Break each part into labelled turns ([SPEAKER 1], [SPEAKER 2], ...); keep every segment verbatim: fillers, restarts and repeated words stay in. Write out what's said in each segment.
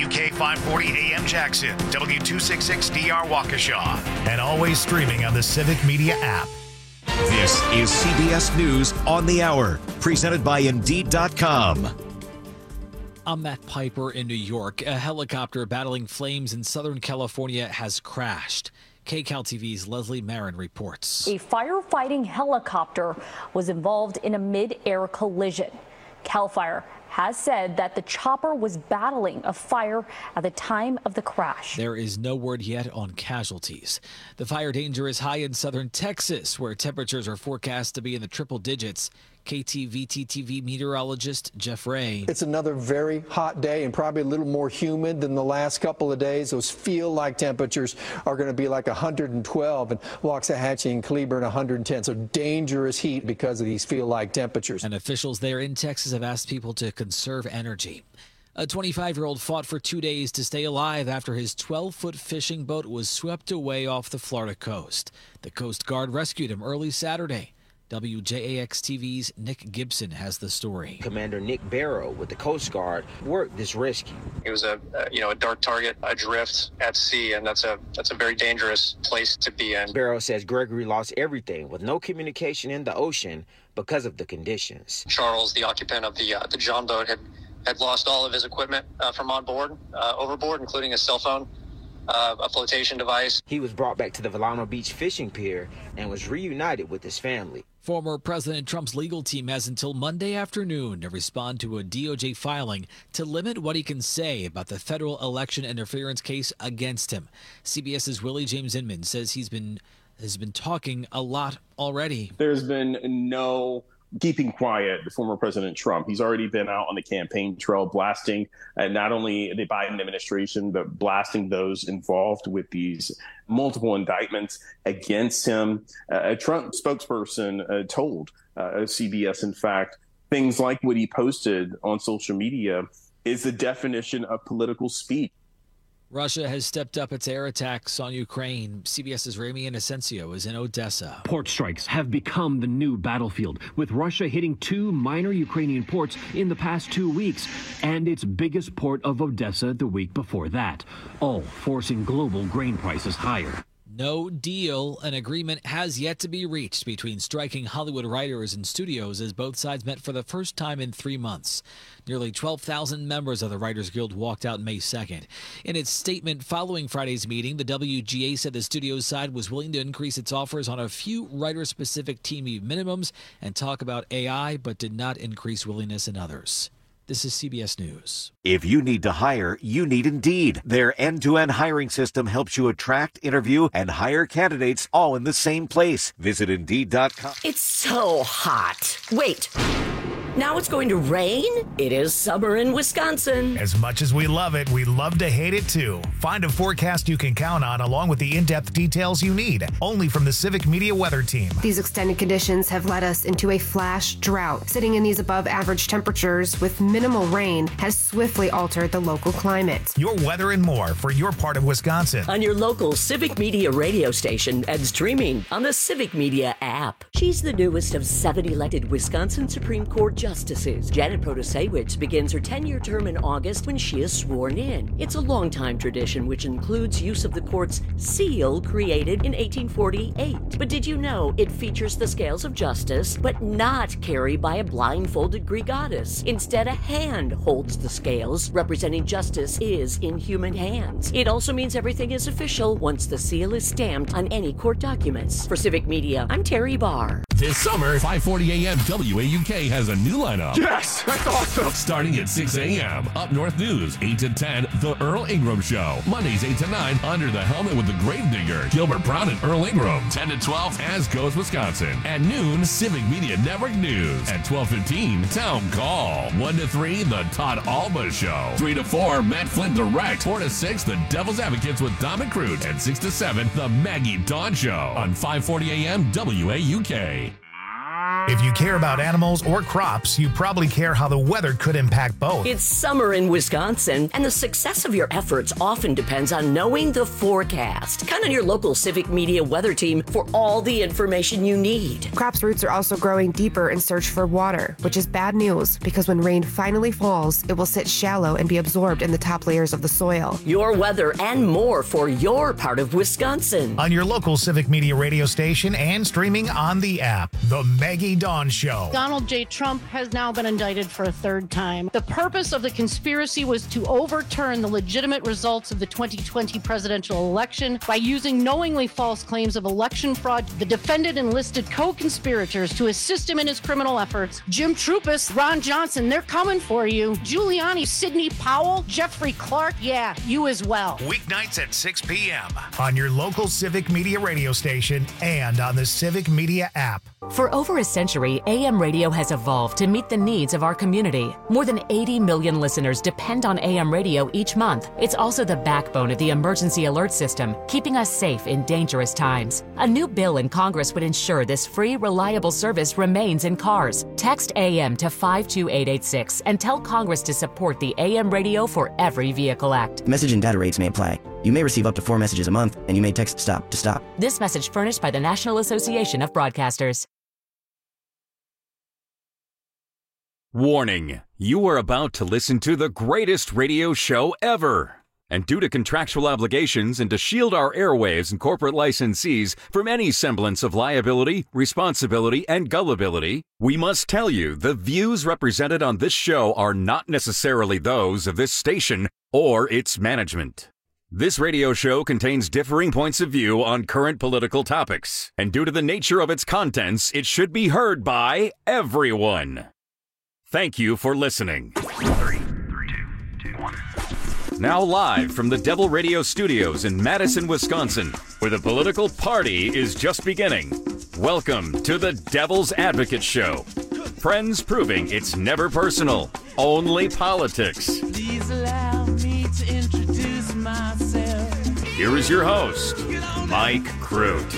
[SPEAKER 1] W K five forty A M Jackson, W two sixty-six D R Waukesha, and always streaming on the Civic Media app.
[SPEAKER 2] This is C B S News on the Hour, presented by Indeed dot com.
[SPEAKER 3] I'm Matt Piper in New York. A helicopter battling flames in Southern California has crashed. K C A L T V's Leslie Marin reports.
[SPEAKER 4] A firefighting helicopter was involved in a mid-air collision. CAL FIRE has said that the chopper was battling a fire at the time of the crash.
[SPEAKER 3] There is no word yet on casualties. The fire danger is high in southern Texas, where temperatures are forecast to be in the triple digits. K T V T T V meteorologist Jeff Ray.
[SPEAKER 5] It's another very hot day and probably a little more humid than the last couple of days. Those feel-like temperatures are going to be like one hundred twelve in Waxahachie and Cleburne, one hundred ten. So dangerous heat because of these feel-like temperatures.
[SPEAKER 3] And officials there in Texas have asked people to conserve energy. A twenty-five-year-old fought for two days to stay alive after his twelve-foot fishing boat was swept away off the Florida coast. The Coast Guard rescued him early Saturday. W J A X T V's Nick Gibson has the story.
[SPEAKER 6] Commander Nick Barrow with the Coast Guard worked this rescue.
[SPEAKER 7] It was a, a you know a dark target adrift at sea, and that's a that's a very dangerous place to be in.
[SPEAKER 6] Barrow says Gregory lost everything with no communication in the ocean because of the conditions.
[SPEAKER 7] Charles, the occupant of the uh, the John boat, had had lost all of his equipment uh, from on board, uh, overboard, including his cell phone. Uh, a flotation device.
[SPEAKER 6] He was brought back to the Volano Beach fishing pier and was reunited with his family.
[SPEAKER 3] Former President Trump's legal team has until Monday afternoon to respond to a D O J filing to limit what he can say about the federal election interference case against him. CBS's Willie James Inman says he's been has been talking a lot already.
[SPEAKER 8] There's been no keeping quiet the former President Trump. He's already been out on the campaign trail blasting uh, not only the Biden administration, but blasting those involved with these multiple indictments against him. Uh, a Trump spokesperson uh, told uh, C B S, in fact, things like what he posted on social media is the definition of political speech.
[SPEAKER 3] Russia has stepped up its air attacks on Ukraine. CBS's Ramy Inocencio is in Odessa.
[SPEAKER 9] Port strikes have become the new battlefield, with Russia hitting two minor Ukrainian ports in the past two weeks, and its biggest port of Odessa the week before that, all forcing global grain prices higher.
[SPEAKER 3] No deal. An agreement has yet to be reached between striking Hollywood writers and studios as both sides met for the first time in three months. Nearly twelve thousand members of the Writers Guild walked out May second. In its statement following Friday's meeting, the W G A said the studio's side was willing to increase its offers on a few writer-specific team minimums and talk about A I, but did not increase willingness in others. This is C B S News.
[SPEAKER 2] If you need to hire, you need Indeed. Their end-to-end hiring system helps you attract, interview, and hire candidates all in the same place. Visit Indeed dot com.
[SPEAKER 10] It's so hot. Wait. Now it's going to rain? It is summer in Wisconsin.
[SPEAKER 1] As much as we love it, we love to hate it too. Find a forecast you can count on along with the in-depth details you need. Only from the Civic Media Weather Team.
[SPEAKER 11] These extended conditions have led us into a flash drought. Sitting in these above average temperatures with minimal rain has swiftly altered the local climate.
[SPEAKER 1] Your weather and more for your part of Wisconsin.
[SPEAKER 10] On your local Civic Media radio station and streaming on the Civic Media app. She's the newest of seven elected Wisconsin Supreme Court justices. Janet Protasiewicz begins her ten-year term in August when she is sworn in. It's a long-time tradition which includes use of the court's seal created in eighteen forty-eight. But did you know it features the scales of justice, but not carried by a blindfolded Greek goddess? Instead, a hand holds the scales, representing justice is in human hands. It also means everything is official once the seal is stamped on any court documents. For Civic Media, I'm Terry Barr.
[SPEAKER 12] This summer, five forty A M W A U K has a new lineup.
[SPEAKER 13] Yes, that's awesome.
[SPEAKER 12] Starting at six A M, Up North News, eight to ten, The Earl Ingram Show. Mondays, eight to nine, Under the Helmet with the Gravedigger, Gilbert Brown and Earl Ingram. ten to twelve, As Goes Wisconsin. At noon, Civic Media Network News. At twelve fifteen, Town Call. one to three, The Todd Alba Show. three to four, Matt Flint Direct. four to six, The Devil's Advocates with Dom and Crute. And six to seven, The Maggie Dawn Show. On five forty A M W A U K.
[SPEAKER 1] If you care about animals or crops, you probably care how the weather could impact both.
[SPEAKER 10] It's summer in Wisconsin, and the success of your efforts often depends on knowing the forecast. Count on your local Civic Media weather team for all the information you need.
[SPEAKER 11] Crops' roots are also growing deeper in search for water, which is bad news because when rain finally falls, it will sit shallow and be absorbed in the top layers of the soil.
[SPEAKER 10] Your weather and more for your part of Wisconsin.
[SPEAKER 1] On your local Civic Media radio station and streaming on the app. The Maggie Dawn Show.
[SPEAKER 13] Donald J. Trump has now been indicted for a third time. The purpose of the conspiracy was to overturn the legitimate results of the twenty twenty presidential election by using knowingly false claims of election fraud. The defendant enlisted co-conspirators to assist him in his criminal efforts. Jim Trupis, Ron Johnson, they're coming for you. Giuliani, Sidney Powell, Jeffrey Clark, yeah, you as well.
[SPEAKER 1] Weeknights at six p.m. on your local Civic Media radio station and on the Civic Media app.
[SPEAKER 14] For over a century, A M radio has evolved to meet the needs of our community. More than eighty million listeners depend on A M radio each month. It's also the backbone of the emergency alert system, keeping us safe in dangerous times. A new bill in Congress would ensure this free, reliable service remains in cars. Text A M to five two eight eight six and tell Congress to support the A M Radio for Every Vehicle Act.
[SPEAKER 15] Message and data rates may apply. You may receive up to four messages a month, and you may text STOP to stop.
[SPEAKER 14] This message furnished by the National Association of Broadcasters.
[SPEAKER 16] Warning, you are about to listen to the greatest radio show ever. And due to contractual obligations and to shield our airwaves and corporate licensees from any semblance of liability, responsibility, and gullibility, we must tell you the views represented on this show are not necessarily those of this station or its management. This radio show contains differing points of view on current political topics, and due to the nature of its contents, it should be heard by everyone. Thank you for listening. Three, three, two, two, one. Now live from the Devil Radio Studios in Madison, Wisconsin, where the political party is just beginning. Welcome to the Devil's Advocate Show. Friends proving it's never personal, only politics.
[SPEAKER 17] Please allow me to introduce myself.
[SPEAKER 16] Here is your host, Mike Crute.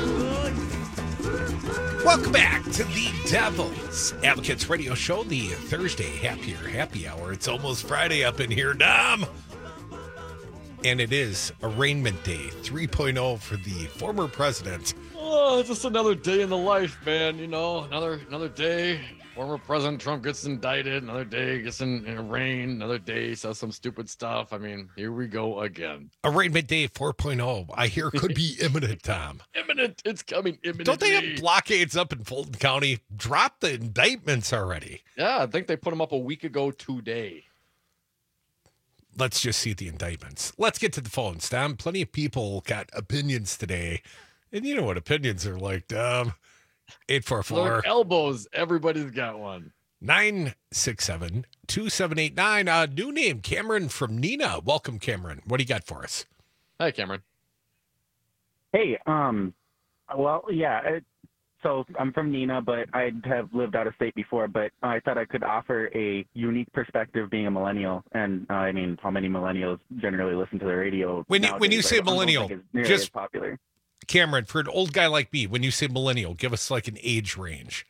[SPEAKER 18] Welcome back to the Devil's Advocates Radio Show, the Thursday Happier Happy Hour. It's almost Friday up in here, Dom. And it is Arraignment Day three point oh for the former president.
[SPEAKER 19] Oh, just another day in the life, man. You know, another another day. Former President Trump gets indicted. Another day gets in, in arraigned. Another day says some stupid stuff. I mean, here we go again.
[SPEAKER 18] Arraignment Day four point oh, I hear, could be imminent, Tom.
[SPEAKER 19] Imminent. It's coming imminent.
[SPEAKER 18] Don't they have blockades up in Fulton County? Drop the indictments already.
[SPEAKER 19] Yeah, I think they put them up a week ago today.
[SPEAKER 18] Let's just see the indictments. Let's get to the phones, Tom. Plenty of people got opinions today. And you know what opinions are like, Tom. eight four four.
[SPEAKER 19] Elbows. Everybody's got one.
[SPEAKER 18] nine six seven, two seven eight nine. Uh, new name, Cameron from Neenah. Welcome, Cameron. What do you got for us?
[SPEAKER 19] Hi, Cameron.
[SPEAKER 20] Hey, um, well, yeah, it, so I'm from Neenah, but I have lived out of state before, but I thought I could offer a unique perspective being a millennial. And uh, I mean, how many millennials generally listen to the radio?
[SPEAKER 18] When you,
[SPEAKER 20] nowadays?
[SPEAKER 18] when you say
[SPEAKER 20] I don't
[SPEAKER 18] millennial,
[SPEAKER 20] think it's nearly
[SPEAKER 18] just
[SPEAKER 20] as popular.
[SPEAKER 18] Cameron, for an old guy like me, when you say millennial, give us like an age range.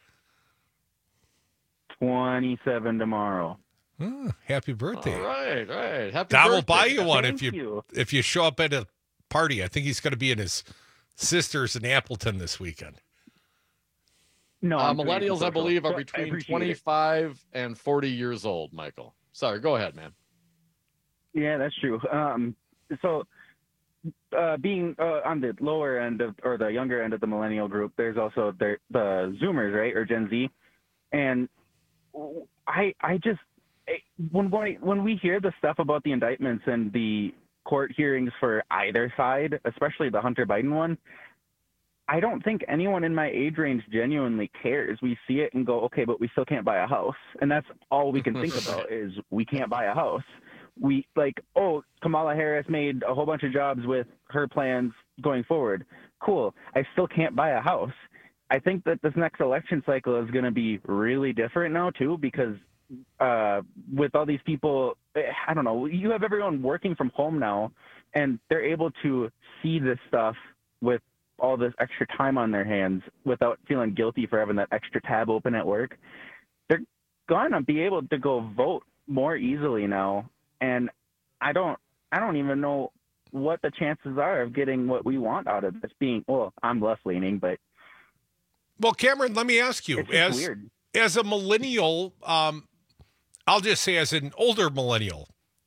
[SPEAKER 20] twenty-seven tomorrow.
[SPEAKER 18] Oh, happy birthday.
[SPEAKER 19] All right, right. Happy
[SPEAKER 18] Dom
[SPEAKER 19] birthday.
[SPEAKER 18] will buy you one
[SPEAKER 20] Thank
[SPEAKER 18] if you,
[SPEAKER 20] you.
[SPEAKER 18] if you show up at a party. I think he's going to be in his sister's in Appleton this weekend.
[SPEAKER 20] No,
[SPEAKER 19] uh,
[SPEAKER 20] I'm doing
[SPEAKER 19] millennials, I
[SPEAKER 20] social.
[SPEAKER 19] believe, are
[SPEAKER 20] I
[SPEAKER 19] between
[SPEAKER 20] appreciate it.
[SPEAKER 19] twenty-five and forty years old, Michael. Sorry, go ahead, man.
[SPEAKER 20] Yeah, that's true. Um, so, uh, being uh, on the lower end of, or the younger end of the millennial group, there's also the, the Zoomers, right, or Gen Z, and I, I just when when we hear the stuff about the indictments and the court hearings for either side, especially the Hunter Biden one, I don't think anyone in my age range genuinely cares. We see it and go, okay, but we still can't buy a house. And that's all we can think about is we can't buy a house. We like, oh, Kamala Harris made a whole bunch of jobs with her plans going forward. Cool. I still can't buy a house. I think that this next election cycle is going to be really different now, too, because uh, with all these people, I don't know, you have everyone working from home now, and they're able to see this stuff with all this extra time on their hands without feeling guilty for having that extra tab open at work, they're going to be able to go vote more easily now. And I don't, I don't even know what the chances are of getting what we want out of this being, well, I'm left leaning, but.
[SPEAKER 18] Well, Cameron, let me ask you, as,
[SPEAKER 20] weird.
[SPEAKER 18] as a millennial, um, I'll just say as an older millennial,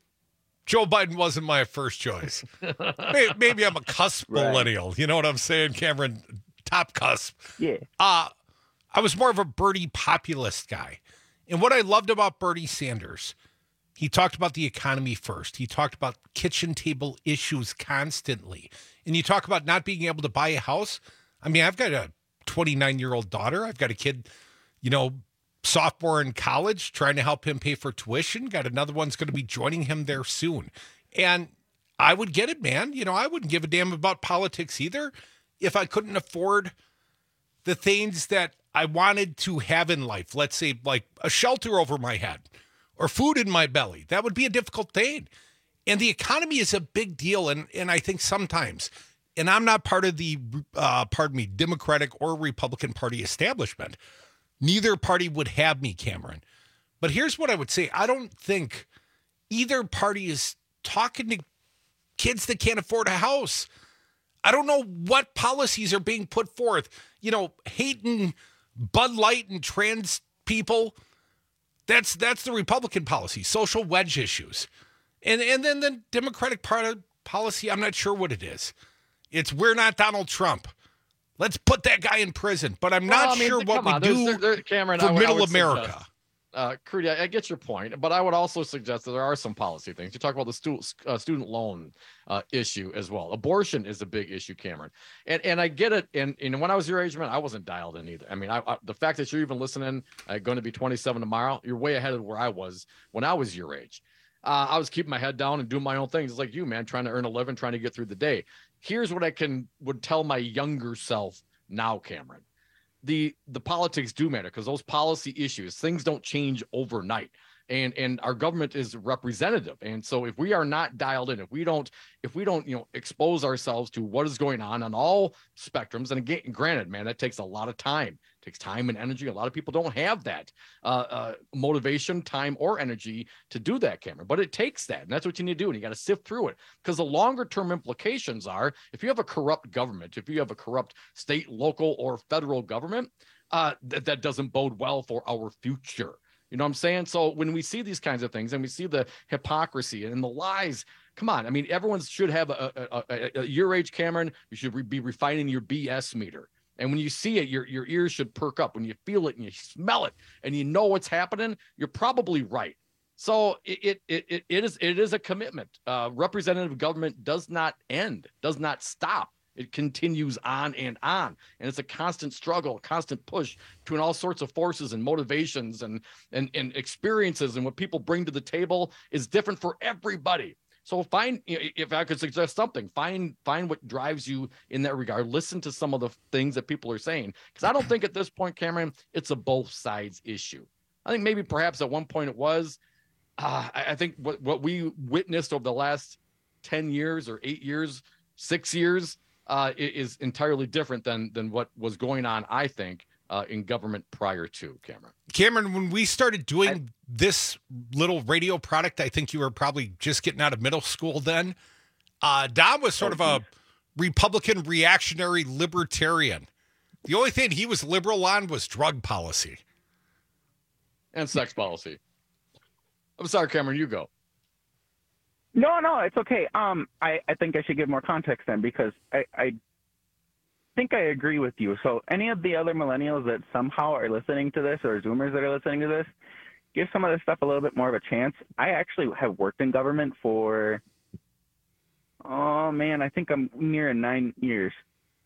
[SPEAKER 18] Joe Biden wasn't my first choice. maybe, maybe I'm a cusp
[SPEAKER 20] Right.
[SPEAKER 18] millennial. You know what I'm saying, Cameron? Top cusp.
[SPEAKER 20] Yeah.
[SPEAKER 18] Uh, I was more of a Bernie populist guy. And what I loved about Bernie Sanders, he talked about the economy first. He talked about kitchen table issues constantly. And you talk about not being able to buy a house. I mean, I've got a twenty-nine-year-old daughter. I've got a kid, you know, sophomore in college, trying to help him pay for tuition. Got another one's going to be joining him there soon. And I would get it, man. You know, I wouldn't give a damn about politics either if I couldn't afford the things that I wanted to have in life. Let's say like a shelter over my head or food in my belly. That would be a difficult thing. And the economy is a big deal. And, and I think sometimes, and I'm not part of the, uh, pardon me, Democratic or Republican Party establishment. Neither party would have me, Cameron. But here's what I would say. I don't think either party is talking to kids that can't afford a house. I don't know what policies are being put forth. You know, hating Bud Light and trans people. That's that's the Republican policy, social wedge issues. And and then the Democratic part of policy, I'm not sure what it is. It's we're not Donald Trump. Let's put that guy in prison. But I'm not
[SPEAKER 19] Well, I mean,
[SPEAKER 18] sure what
[SPEAKER 19] come
[SPEAKER 18] we
[SPEAKER 19] on,
[SPEAKER 18] do
[SPEAKER 19] there's- there- Cameron,
[SPEAKER 18] for
[SPEAKER 19] I would- I
[SPEAKER 18] middle
[SPEAKER 19] would
[SPEAKER 18] America.
[SPEAKER 19] suggest- Uh, Crudy, I, I get your point, but I would also suggest that there are some policy things. You talk about the stu- uh, student loan uh, issue as well. Abortion is a big issue, Cameron, and and I get it. And, and when I was your age, man, I wasn't dialed in either. I mean, I, I, the fact that you're even listening, uh, going to be twenty-seven tomorrow, you're way ahead of where I was when I was your age. Uh, I was keeping my head down and doing my own things. It's like you, man, trying to earn a living, trying to get through the day. Here's what I can would tell my younger self now, Cameron. The the politics do matter because those policy issues, things don't change overnight. And and our government is representative. And so if we are not dialed in, if we don't, if we don't, you know, expose ourselves to what is going on on all spectrums, and again, granted, man, that takes a lot of time. It takes time and energy. A lot of people don't have that uh, uh, motivation, time, or energy to do that, Cameron. But it takes that, and that's what you need to do. And you got to sift through it because the longer term implications are, if you have a corrupt government, if you have a corrupt state, local, or federal government, uh, th- that doesn't bode well for our future. You know what I'm saying? So when we see these kinds of things and we see the hypocrisy and the lies, come on. I mean, everyone should have a, a, a, a your age, Cameron, you should re- be refining your B S meter. And when you see it, your, your ears should perk up. When you feel it and you smell it and you know what's happening, you're probably right. So it it it, it is it is a commitment. Uh, representative government does not end, does not stop. It continues on and on. And it's a constant struggle, a constant push between all sorts of forces and motivations and, and, and experiences. And what people bring to the table is different for everybody. So find, if I could suggest something, find find what drives you in that regard. Listen to some of the things that people are saying. Because I don't think at this point, Cameron, it's a both sides issue. I think maybe perhaps at one point it was. Uh, I, I think what, what we witnessed over the last ten years or eight years, six years, Uh, is entirely different than than what was going on, I think, uh, in government prior to, Cameron.
[SPEAKER 18] Cameron, when we started doing I, this little radio product, I think you were probably just getting out of middle school then. Uh, Dom was sort oh, of a Republican reactionary libertarian. The only thing he was liberal on was drug policy.
[SPEAKER 19] And sex policy. I'm sorry, Cameron, you go.
[SPEAKER 20] No, no, it's okay. Um, I, I think I should give more context then because I, I think I agree with you. So any of the other millennials that somehow are listening to this or Zoomers that are listening to this, give some of this stuff a little bit more of a chance. I actually have worked in government for, oh, man, I think I'm near nine years.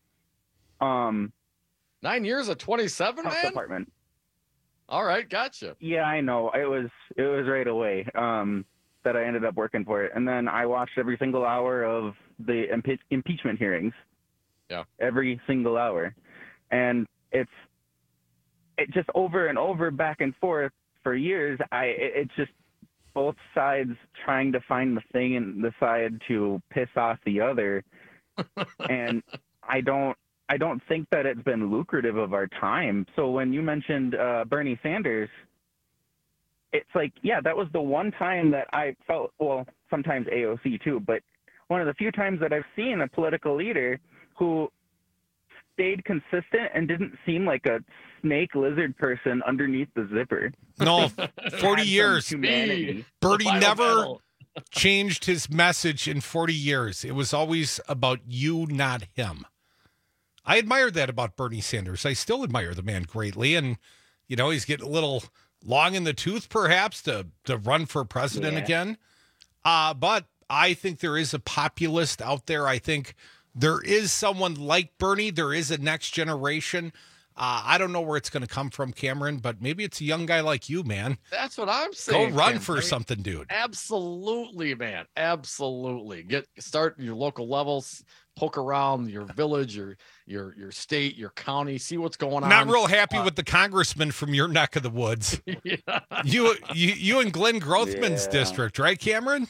[SPEAKER 20] Um,
[SPEAKER 19] Nine years at twenty-seven,
[SPEAKER 20] health
[SPEAKER 19] man?
[SPEAKER 20] Department.
[SPEAKER 19] All right, gotcha.
[SPEAKER 20] Yeah, I know. It was it was right away. Um. that I ended up working for it. And then I watched every single hour of the impe- impeachment hearings.
[SPEAKER 19] Yeah.
[SPEAKER 20] Every single hour. And it's it just over and over back and forth for years. I it, it's just both sides trying to find the thing and decide to piss off the other. And I don't I don't think that it's been lucrative of our time. So when you mentioned uh, Bernie Sanders, it's like, yeah, that was the one time that I felt, well, sometimes A O C too, but one of the few times that I've seen a political leader who stayed consistent and didn't seem like a snake lizard person underneath the zipper.
[SPEAKER 18] No, forty years.
[SPEAKER 20] Humanity.
[SPEAKER 18] Bernie never changed his message in forty years. It was always about you, not him. I admired that about Bernie Sanders. I still admire the man greatly. And, you know, he's getting a little long in the tooth, perhaps, to, to run for president
[SPEAKER 20] Yeah.
[SPEAKER 18] again. Uh, but I think there is a populist out there. I think there is someone like Bernie. There is a next generation. Uh, I don't know where it's going to come from, Cameron, but maybe it's a young guy like you, man.
[SPEAKER 19] That's what I'm saying.
[SPEAKER 18] Go run
[SPEAKER 19] Ken.
[SPEAKER 18] for
[SPEAKER 19] I mean,
[SPEAKER 18] something, dude.
[SPEAKER 19] Absolutely, man. Absolutely. Get start your local levels, poke around your village, your your your state, your county, see what's going on.
[SPEAKER 18] Not real happy
[SPEAKER 19] Uh,
[SPEAKER 18] with the congressman from your neck of the woods.
[SPEAKER 19] yeah.
[SPEAKER 18] You, you, you and Glenn Grothman's
[SPEAKER 20] Yeah.
[SPEAKER 18] district, right, Cameron?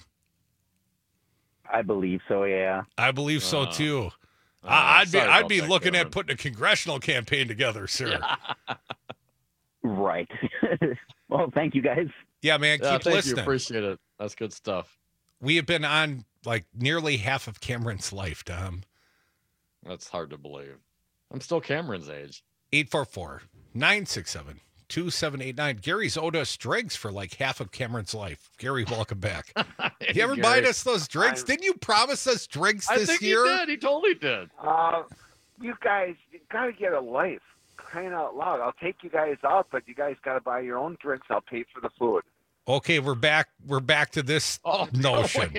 [SPEAKER 20] I believe so, yeah.
[SPEAKER 18] I believe so
[SPEAKER 19] Uh,
[SPEAKER 18] too.
[SPEAKER 19] uh,
[SPEAKER 18] I- I'd be,
[SPEAKER 19] sorry
[SPEAKER 18] I'd
[SPEAKER 19] about
[SPEAKER 18] be
[SPEAKER 19] that,
[SPEAKER 18] looking
[SPEAKER 19] Cameron.
[SPEAKER 18] at putting a congressional campaign together, sir. Yeah,
[SPEAKER 20] Right. Well, thank you guys.
[SPEAKER 18] man, keep
[SPEAKER 19] Yeah, thank
[SPEAKER 18] listening.
[SPEAKER 19] you. Appreciate it. That's good stuff.
[SPEAKER 18] We have been on like nearly half of Cameron's life, Dom.
[SPEAKER 19] That's hard to believe. I'm still Cameron's age.
[SPEAKER 18] eight four four, nine six seven, two seven eight nine. Gary's owed us drinks for like half of Cameron's life. Gary, welcome back. You ever buy
[SPEAKER 19] Gary.
[SPEAKER 18] us those drinks? Didn't you promise us drinks
[SPEAKER 19] I
[SPEAKER 18] this
[SPEAKER 19] think
[SPEAKER 18] year?
[SPEAKER 19] he did. He totally did.
[SPEAKER 21] Uh, you guys, you gotta get a life. Crying out loud! I'll take you guys out, but you guys gotta buy your own drinks. I'll pay for the food.
[SPEAKER 18] Okay, we're back. We're back to this
[SPEAKER 19] Oh,
[SPEAKER 18] notion.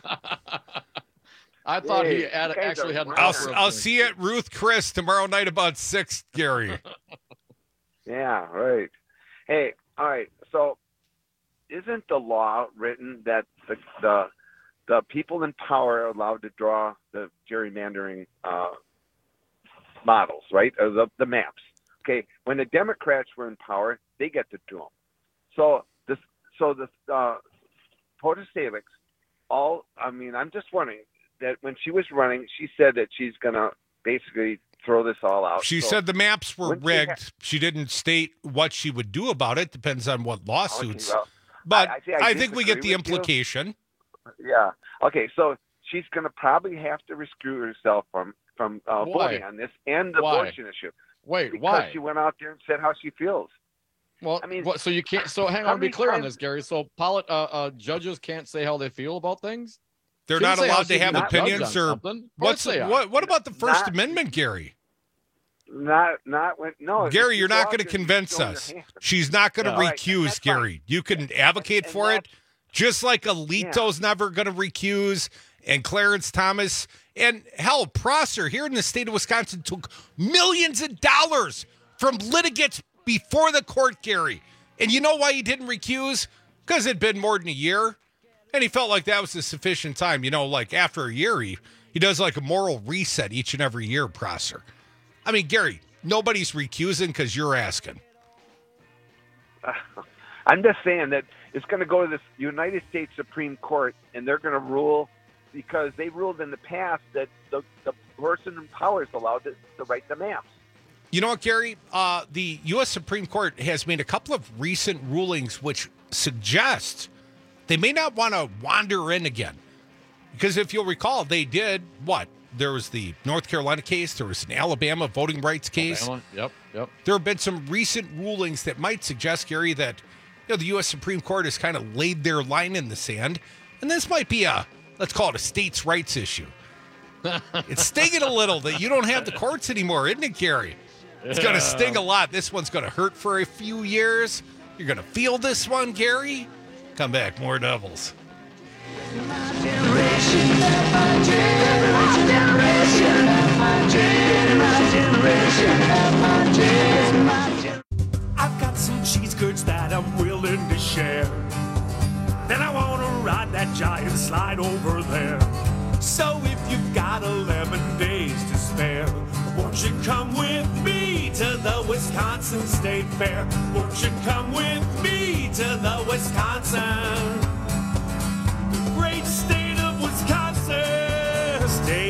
[SPEAKER 19] I thought he
[SPEAKER 21] Hey,
[SPEAKER 19] had
[SPEAKER 21] you guys
[SPEAKER 19] actually
[SPEAKER 21] are
[SPEAKER 19] had. an
[SPEAKER 18] I'll,
[SPEAKER 19] offer of
[SPEAKER 18] I'll
[SPEAKER 19] drinks.
[SPEAKER 18] see you at Ruth Chris tomorrow night about six, Gary.
[SPEAKER 21] Yeah, right. Hey, all right. So, isn't the law written that the the, the people in power are allowed to draw the gerrymandering uh, models, right? Or the the maps. Okay. When the Democrats were in power, they get to do them. So this, so the uh, Protasiewicz, all. I mean, I'm just wondering that when she was running, she said that she's gonna basically throw this all out.
[SPEAKER 18] She
[SPEAKER 21] So
[SPEAKER 18] said the maps were
[SPEAKER 21] wouldn't she
[SPEAKER 18] rigged.
[SPEAKER 21] ha-
[SPEAKER 18] She didn't state what she would do about it. Depends on what lawsuits.
[SPEAKER 21] Okay, well,
[SPEAKER 18] but
[SPEAKER 21] I-
[SPEAKER 18] I,
[SPEAKER 21] I see, I
[SPEAKER 18] think we get the
[SPEAKER 21] disagree with you.
[SPEAKER 18] implication.
[SPEAKER 21] Yeah. Okay. So she's going to probably have to rescue herself from from uh,
[SPEAKER 19] Why?
[SPEAKER 21] voting on this and the
[SPEAKER 19] Why?
[SPEAKER 21] abortion issue
[SPEAKER 19] Wait,
[SPEAKER 21] because
[SPEAKER 19] why?
[SPEAKER 21] she went out there and said how she feels.
[SPEAKER 19] Well,
[SPEAKER 21] I mean,
[SPEAKER 19] what, so you can't. So hang
[SPEAKER 21] how
[SPEAKER 19] on, be
[SPEAKER 21] many
[SPEAKER 19] clear on
[SPEAKER 21] times-
[SPEAKER 19] this, Gary. So polit, uh, uh, judges can't say how they feel about things.
[SPEAKER 18] They're
[SPEAKER 19] She can
[SPEAKER 18] not
[SPEAKER 19] say how
[SPEAKER 18] allowed to
[SPEAKER 19] she
[SPEAKER 18] have
[SPEAKER 19] not judged
[SPEAKER 18] opinions
[SPEAKER 19] on
[SPEAKER 18] or
[SPEAKER 19] something. Of course
[SPEAKER 18] what's
[SPEAKER 19] they are.
[SPEAKER 18] what? What about the First
[SPEAKER 21] Not-
[SPEAKER 18] Amendment, Gary?
[SPEAKER 21] Not not when no.
[SPEAKER 18] Gary,
[SPEAKER 21] if
[SPEAKER 18] you're
[SPEAKER 21] you
[SPEAKER 18] not
[SPEAKER 21] go
[SPEAKER 18] going
[SPEAKER 21] out
[SPEAKER 18] to
[SPEAKER 21] there and
[SPEAKER 18] convince
[SPEAKER 21] show your
[SPEAKER 18] us.
[SPEAKER 21] hand-
[SPEAKER 18] She's not going to
[SPEAKER 21] Yeah. All right,
[SPEAKER 18] recuse,
[SPEAKER 21] that's fine.
[SPEAKER 18] Gary. You can advocate
[SPEAKER 21] and
[SPEAKER 18] for it,
[SPEAKER 21] that's-
[SPEAKER 18] just like Alito's never going to recuse, and Clarence Thomas, and hell, Prosser here in the state of Wisconsin took millions of dollars from litigants before the court, Gary. And you know why he didn't recuse? Because it'd been more than a year, and he felt like that was a sufficient time. You know, like after a year, he, he does like a moral reset each and every year, Prosser. I mean, Gary, nobody's recusing because you're asking.
[SPEAKER 21] I'm just saying that it's going to go to the United States Supreme Court, and they're going to rule because they ruled in the past that the, the person in power is allowed to, to write the maps.
[SPEAKER 18] You know what, Gary? Uh, the U S Supreme Court has made a couple of recent rulings which suggest they may not want to wander in again. Because if you'll recall, they did what? There was the North Carolina case. There was an Alabama voting rights case.
[SPEAKER 19] Alabama, Yep, yep.
[SPEAKER 18] There have been some recent rulings that might suggest, Gary, that you know the U S Supreme Court has kind of laid their line in the sand. And this might be a, let's call it a states' rights issue. It's stinging a little that you don't have the courts anymore, isn't it, Gary? It's going to
[SPEAKER 19] Yeah.
[SPEAKER 18] sting a lot. This one's going to hurt for a few years. You're going to feel this one, Gary. Come back, more Devils.
[SPEAKER 22] I've got some cheese curds that I'm willing to share. Then I want to ride that giant slide over there. So if you've got eleven days to spare, won't you come with me to the Wisconsin State Fair? Won't you come with me to the Wisconsin, the great state of Wisconsin State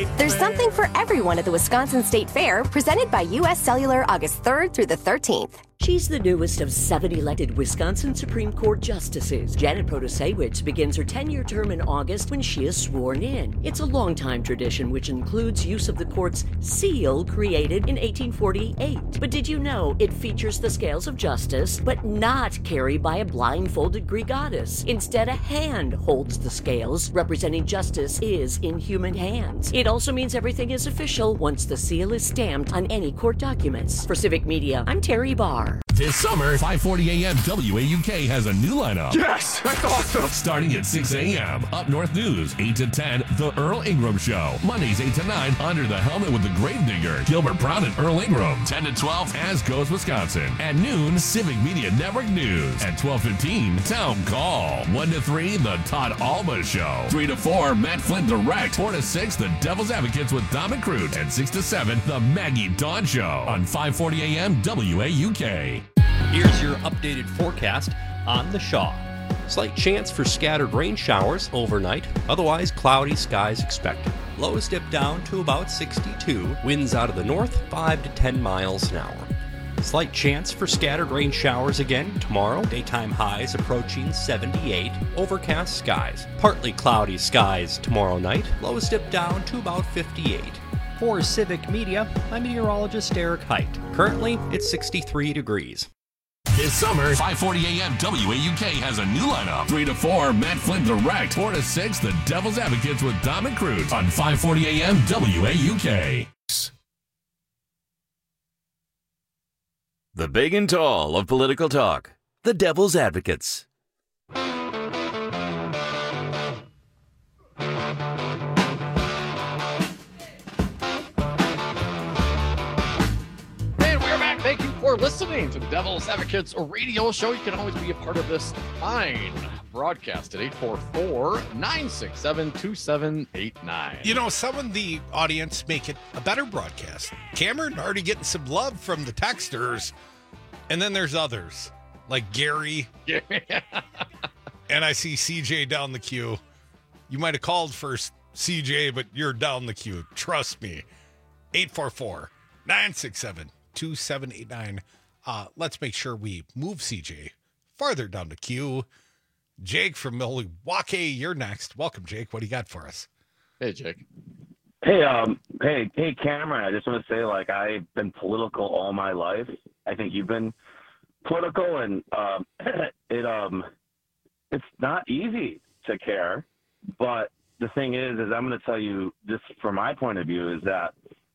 [SPEAKER 4] There's something for everyone at the Wisconsin State Fair, presented by U S Cellular August third through the thirteenth.
[SPEAKER 10] She's the newest of seven elected Wisconsin Supreme Court justices. Janet Protasewicz begins her ten-year term in August when she is sworn in. It's a long-time tradition which includes use of the court's seal created in eighteen forty-eight. But did you know it features the scales of justice, but not carried by a blindfolded Greek goddess? Instead, a hand holds the scales, representing justice is in human hands. It also means everything is official once the seal is stamped on any court documents. For Civic Media, I'm Terry Barr.
[SPEAKER 12] This summer, five forty a.m. W A U K has a new lineup.
[SPEAKER 22] Yes, that's awesome.
[SPEAKER 12] Starting at six a.m. Up North News, eight to ten, The Earl Ingram Show. Mondays, eight to nine, Under the Helmet with the Gravedigger, Gilbert Brown and Earl Ingram. ten to twelve, As Goes Wisconsin. At noon, Civic Media Network News. At twelve fifteen, Town Call. one to three, The Todd Alba Show. three to four, Matt Flynn Direct. four to six, The Devil's Advocates with Dom and Crute. And six to seven, The Maggie Dawn Show. On five forty a.m. W A U K.
[SPEAKER 5] Here's your updated forecast on the Shaw. Slight chance for scattered rain showers overnight, otherwise cloudy skies expected. Lows dip down to about sixty-two, winds out of the north five to ten miles an hour. Slight chance for scattered rain showers again tomorrow, daytime highs approaching seventy-eight, overcast skies. Partly cloudy skies tomorrow night, lows dip down to about fifty-eight. For Civic Media, I'm meteorologist Eric Height. Currently, it's sixty-three degrees.
[SPEAKER 12] This summer, five forty a.m. W A U K has a new lineup. three to four, Matt Flynn Direct. four to six, The Devil's Advocates with Dom and Crute. On five forty a.m. W A U K.
[SPEAKER 16] The big and tall of political talk. The Devil's Advocates.
[SPEAKER 19] Thank you for listening to the Devil's Advocates radio show. You can always be a part of this fine broadcast at eight four four, nine six seven, two seven eight nine.
[SPEAKER 18] You know, some of the audience make it a better broadcast. Cameron already getting some love from the texters, and then there's others like Gary.
[SPEAKER 19] Yeah.
[SPEAKER 18] And I see C J down the queue. You might have called first, C J, but you're down the queue. Trust me. eight four four, nine six seven, two seven eight nine. Uh, let's make sure we move C J farther down the queue. Jake from Milwaukee, you're next. Welcome, Jake. What do you got for us?
[SPEAKER 19] Hey, Jake.
[SPEAKER 23] Hey, um, hey, hey, Cameron. I just want to say, like, I've been political all my life. I think you've been political, and um, it um, it's not easy to care. But the thing is, is I'm going to tell you, just from my point of view, is that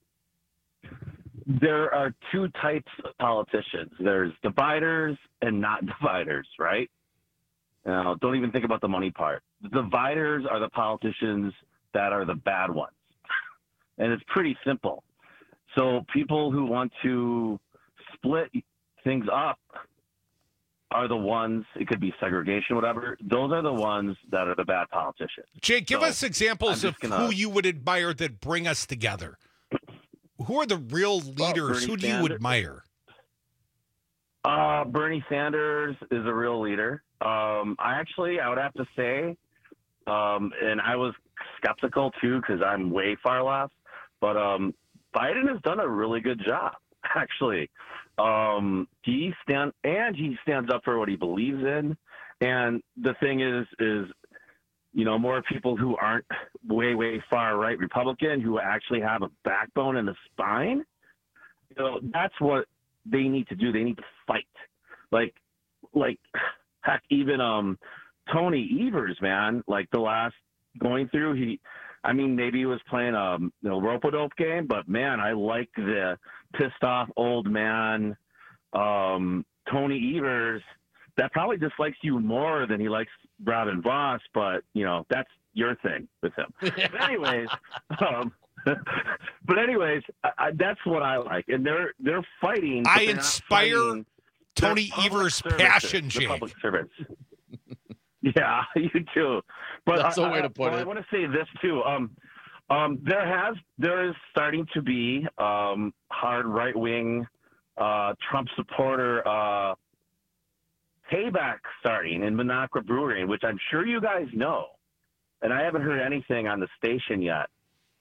[SPEAKER 23] there are two types of politicians. There's dividers and not dividers, right? Now, don't even think about the money part. The dividers are the politicians that are the bad ones. And it's pretty simple. So people who want to split things up are the ones, it could be segregation, whatever. Those are the ones that are the bad politicians.
[SPEAKER 18] Jake, give
[SPEAKER 23] so
[SPEAKER 18] us examples of
[SPEAKER 23] gonna,
[SPEAKER 18] who you would admire that bring us together. Who are the real leaders?
[SPEAKER 23] Well,
[SPEAKER 18] who do
[SPEAKER 23] Sanders.
[SPEAKER 18] you admire?
[SPEAKER 23] Uh, Bernie Sanders is a real leader. Um, I actually, I would have to say, um, and I was skeptical too because I'm way far left, but um, Biden has done a really good job, actually. Um, he stand and he stands up for what he believes in. And the thing is, is you know, more people who aren't way, way far right Republican who actually have a backbone and a spine. You know, that's what they need to do. They need to fight. Like, like, heck, even um, Tony Evers, man, like the last going through, he, I mean, maybe he was playing a you know, rope-a-dope game, but man, I like the pissed off old man, um, Tony Evers, that probably dislikes you more than he likes Robin Voss, but you know, that's your thing with him. But anyways, um, but anyways, I, I, that's what I like, and they're they're fighting.
[SPEAKER 18] I
[SPEAKER 23] they're
[SPEAKER 18] inspire
[SPEAKER 23] fighting.
[SPEAKER 18] Tony Evers' passion,
[SPEAKER 23] the
[SPEAKER 18] Jake.
[SPEAKER 23] public servants. Yeah, you too. But
[SPEAKER 19] That's
[SPEAKER 23] I,
[SPEAKER 19] a way
[SPEAKER 23] I,
[SPEAKER 19] to put
[SPEAKER 23] well,
[SPEAKER 19] it.
[SPEAKER 23] I want to say this too. Um, um, there has there is starting to be um, hard right wing uh, Trump supporter uh, payback starting in Minocqua Brewery, which I'm sure you guys know, and I haven't heard anything on the station yet.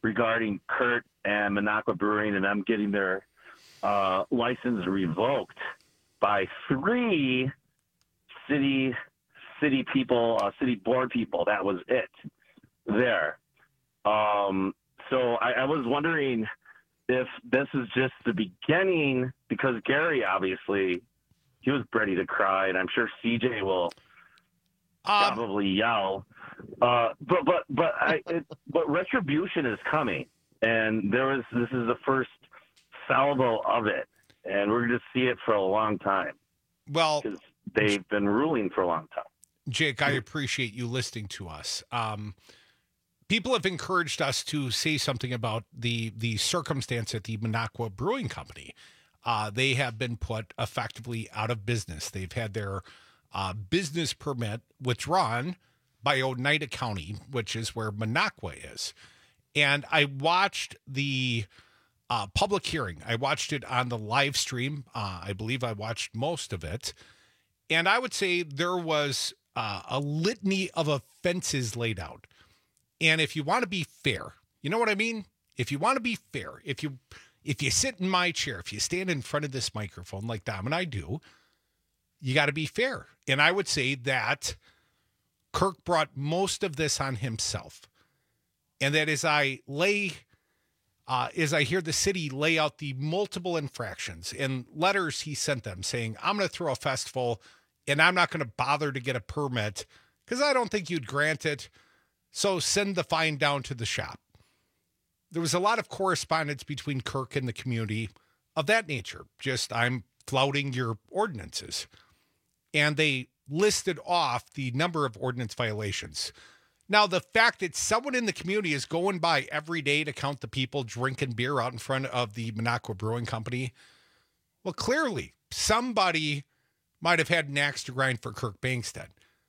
[SPEAKER 23] regarding Kurt and Minocqua Brewing and them getting their uh, license revoked by three city city people, uh, city board people. That was it there. Um, so I, I was wondering if this is just the beginning, because Gary, obviously, he was ready to cry, and I'm sure C J will um, probably yell. Uh, but but but I it, but retribution is coming, and there is this is the first salvo of it, and we're going to see it for a long time.
[SPEAKER 18] Well,
[SPEAKER 23] because they've been ruling for a long time.
[SPEAKER 18] Jake, I appreciate you listening to us. Um, people have encouraged us to say something about the the circumstance at the Minocqua Brewing Company. Uh, they have been put effectively out of business. They've had their uh, business permit withdrawn by Oneida County, which is where Minocqua is. And I watched the uh, public hearing. I watched it on the live stream. Uh, I believe I watched most of it. And I would say there was uh, a litany of offenses laid out. And if you want to be fair, you know what I mean? If you want to be fair, if you if you sit in my chair, if you stand in front of this microphone like Dom and I do, you got to be fair. And I would say that Kirk brought most of this on himself. And that as I lay, uh, as I hear the city lay out the multiple infractions and letters he sent them saying, I'm going to throw a festival and I'm not going to bother to get a permit because I don't think you'd grant it. So send the fine down to the shop. There was a lot of correspondence between Kirk and the community of that nature. Just, I'm flouting your ordinances. And they listed off the number of ordinance violations. Now, the fact that someone in the community is going by every day to count the people drinking beer out in front of the Minocqua Brewing Company, well, clearly somebody might have had an axe to grind for Kirk Bangstead.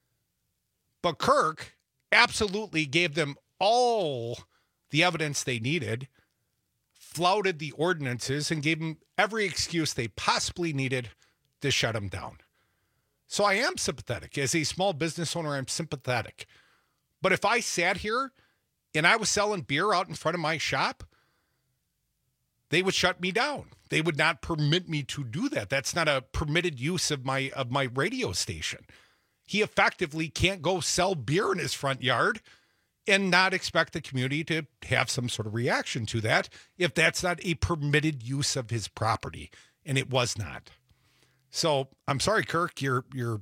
[SPEAKER 18] But Kirk absolutely gave them all the evidence they needed, flouted the ordinances, and gave them every excuse they possibly needed to shut them down. So I am sympathetic. As a small business owner, I'm sympathetic. But if I sat here and I was selling beer out in front of my shop, they would shut me down. They would not permit me to do that. That's not a permitted use of my of my radio station. He effectively can't go sell beer in his front yard and not expect the community to have some sort of reaction to that if that's not a permitted use of his property. And it was not. So I'm sorry, Kirk, you're, you're,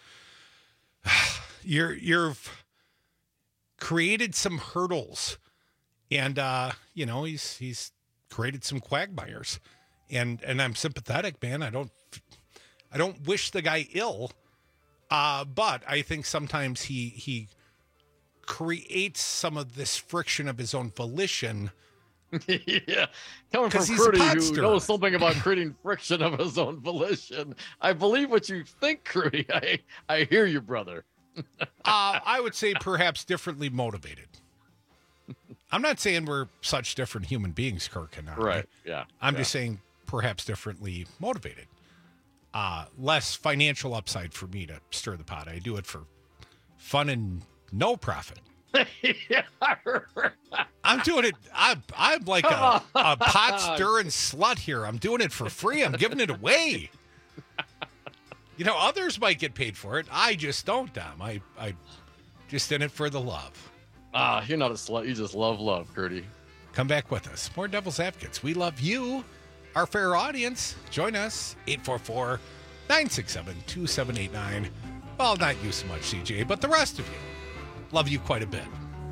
[SPEAKER 18] you're, you've created some hurdles and, uh, you know, he's, he's created some quagmires and, and I'm sympathetic, man. I don't, I don't wish the guy ill. Uh, but I think sometimes he, he creates some of this friction of his own volition.
[SPEAKER 19] Yeah, coming from Crudy, who knows something about creating friction of his own volition. I believe what you think, Crudy. I, I hear you, brother.
[SPEAKER 18] uh, I would say perhaps differently motivated. I'm not saying we're such different human beings, Kirk and I.
[SPEAKER 19] Right, yeah.
[SPEAKER 18] I'm
[SPEAKER 19] yeah.
[SPEAKER 18] just saying perhaps differently motivated. Uh, less financial upside for me to stir the pot. I do it for fun and no profit.
[SPEAKER 19] Yeah.
[SPEAKER 18] I'm doing it. I'm, I'm like a, a pot stirring slut here. I'm doing it for free. I'm giving it away. You know, others might get paid for it. I just don't, Dom. I, I just in it for the love.
[SPEAKER 19] Ah, you're not a slut. You just love love, Curdy.
[SPEAKER 18] Come back with us. More Devil's Advocates. We love you, our fair audience. Join us. eight four four, nine six seven, two seven eight nine. Well, not you so much, C J, but the rest of you. Love you quite a bit.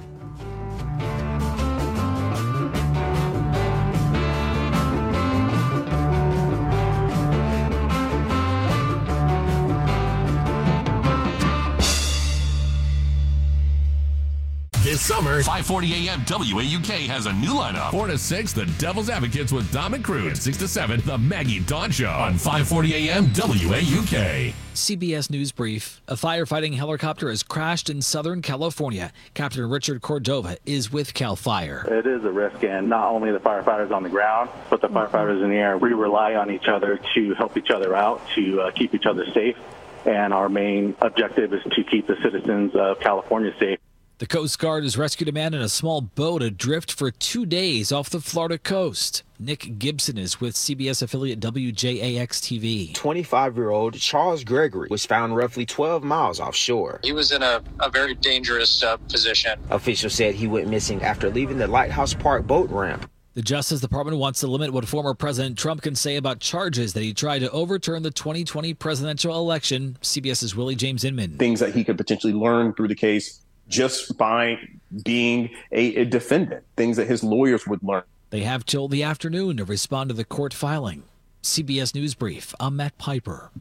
[SPEAKER 12] This summer, five forty a.m. W A U K has a new lineup. four to six, The Devil's Advocates with Dom and Crude. six to seven, The Maggie Dawn Show on five forty a.m. W A U K.
[SPEAKER 3] C B S News Brief. A firefighting helicopter has crashed in Southern California. Captain Richard Cordova is with CAL FIRE.
[SPEAKER 6] It is a risk, and not only the firefighters on the ground, but the firefighters in the air. We rely on each other to help each other out, to uh, keep each other safe, and our main objective is to keep the citizens of California safe.
[SPEAKER 3] The Coast Guard has rescued a man in a small boat adrift for two days off the Florida coast. Nick Gibson is with C B S affiliate W J A X T V.
[SPEAKER 7] twenty-five-year-old Charles Gregory was found roughly twelve miles offshore.
[SPEAKER 8] He was in a, a very dangerous uh, position.
[SPEAKER 7] Officials said he went missing after leaving the Lighthouse Park boat ramp.
[SPEAKER 3] The Justice Department wants to limit what former President Trump can say about charges that he tried to overturn the twenty twenty presidential election. CBS's Willie James Inman.
[SPEAKER 9] Things that he could potentially learn through the case just by being a, a defendant, things that his lawyers would learn.
[SPEAKER 3] They have till the afternoon to respond to the court filing. C B S News Brief, I'm Matt Piper.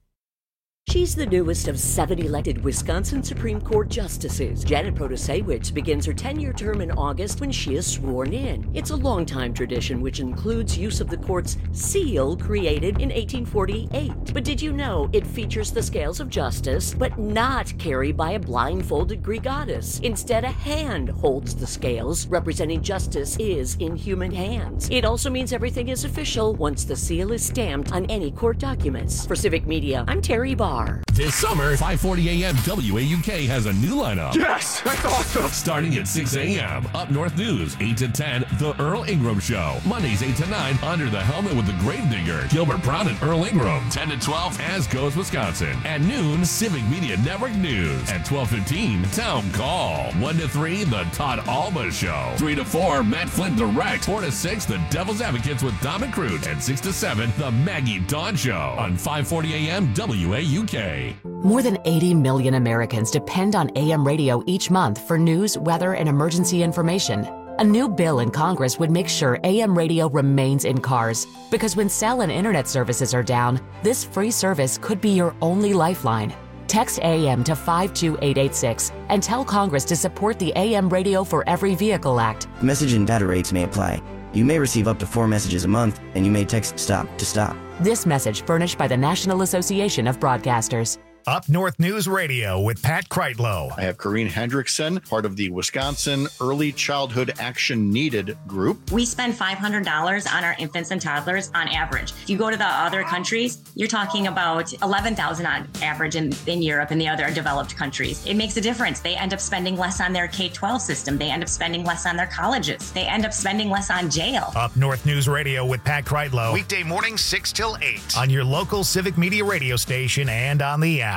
[SPEAKER 10] She's the newest of seven elected Wisconsin Supreme Court justices. Janet Protasiewicz begins her ten-year term in August when she is sworn in. It's a long-time tradition which includes use of the court's seal created in eighteen forty-eight. But did you know it features the scales of justice, but not carried by a blindfolded Greek goddess? Instead, a hand holds the scales, representing justice is in human hands. It also means everything is official once the seal is stamped on any court documents. For Civic Media, I'm Terry Barr.
[SPEAKER 12] This summer, five forty a.m. W A U K has a new lineup.
[SPEAKER 22] Yes, that's awesome.
[SPEAKER 12] Starting at six a.m. Up North News, eight to ten, The Earl Ingram Show. Mondays, eight to nine, Under the Helmet with the Gravedigger, Gilbert Brown and Earl Ingram. ten to twelve, As Goes Wisconsin. At noon, Civic Media Network News. At twelve fifteen, Town Call. one to three, The Todd Alba Show. three to four, Matt Flint Direct. four to six, The Devil's Advocates with Dom and Cruz. And six to seven, The Maggie Dawn Show. On five forty a.m. W A U K.
[SPEAKER 14] More than eighty million Americans depend on A M radio each month for news, weather, and emergency information. A new bill in Congress would make sure A M radio remains in cars, because when cell and internet services are down, this free service could be your only lifeline. Text A M to five two eight eight six and tell Congress to support the A M Radio for Every Vehicle Act.
[SPEAKER 15] Message and data rates may apply. You may receive up to four messages a month, and you may text STOP to stop.
[SPEAKER 14] This message furnished by the National Association of Broadcasters.
[SPEAKER 1] Up North News Radio with Pat Kreitlow.
[SPEAKER 24] I have Corrine Hendrickson, part of the Wisconsin Early Childhood Action Needed group.
[SPEAKER 25] We spend five hundred dollars on our infants and toddlers on average. If you go to the other countries, you're talking about eleven thousand dollars on average in, in Europe and the other developed countries. It makes a difference. They end up spending less on their K twelve system. They end up spending less on their colleges. They end up spending less on jail.
[SPEAKER 1] Up North News Radio with Pat Kreitlow. Weekday mornings six till eight on your local Civic Media radio station and on the app.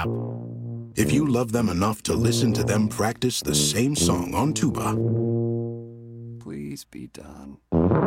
[SPEAKER 26] If you love them enough to listen to them practice the same song on tuba,
[SPEAKER 27] please be done.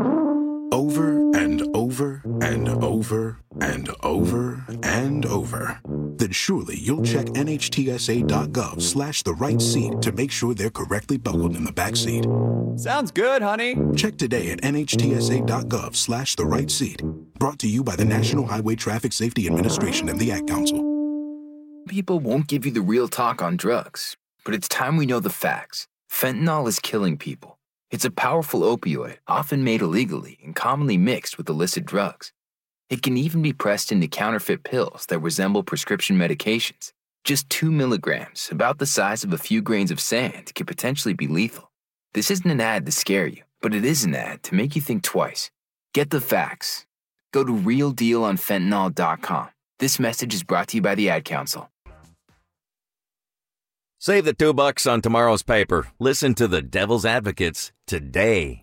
[SPEAKER 26] Over and over and over and over and over, then surely you'll check N H T S A dot gov slash the right seat to make sure they're correctly buckled in the back seat.
[SPEAKER 27] Sounds good, honey.
[SPEAKER 26] Check today at N H T S A dot gov slash the right seat. Brought to you by the National Highway Traffic Safety Administration and the Ad Council.
[SPEAKER 27] People won't give you the real talk on drugs, but it's time we know the facts. Fentanyl is killing people. It's a powerful opioid, often made illegally and commonly mixed with illicit drugs. It can even be pressed into counterfeit pills that resemble prescription medications. Just two milligrams, about the size of a few grains of sand, can potentially be lethal. This isn't an ad to scare you, but it is an ad to make you think twice. Get the facts. Go to real deal on fentanyl dot com. This message is brought to you by the Ad Council.
[SPEAKER 28] Save the two bucks on tomorrow's paper. Listen to the Devil's Advocates today.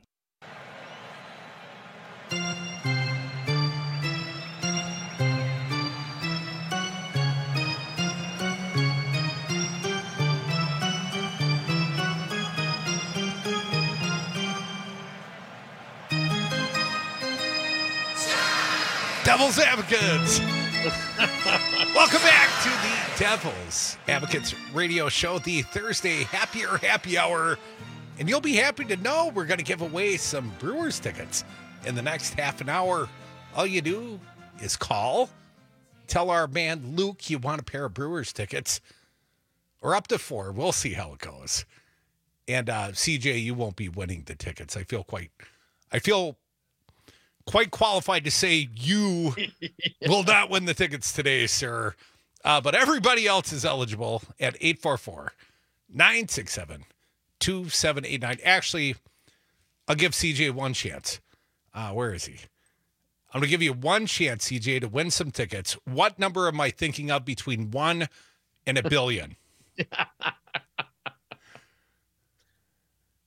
[SPEAKER 18] Devil's Advocates. Welcome back to the Devil's Advocates radio show, the Thursday Happier Happy Hour. And you'll be happy to know we're going to give away some Brewers tickets in the next half an hour. All you do is call, tell our man Luke you want a pair of Brewers tickets, or up to four. We'll see how it goes. And uh, C J, you won't be winning the tickets. I feel quite, I feel quite qualified to say you will not win the tickets today, sir. Uh, but everybody else is eligible at eight four four, nine six seven, two seven eight nine. Actually, I'll give C J one chance. Uh, where is he? I'm going to give you one chance, C J, to win some tickets. What number am I thinking of between one and a billion?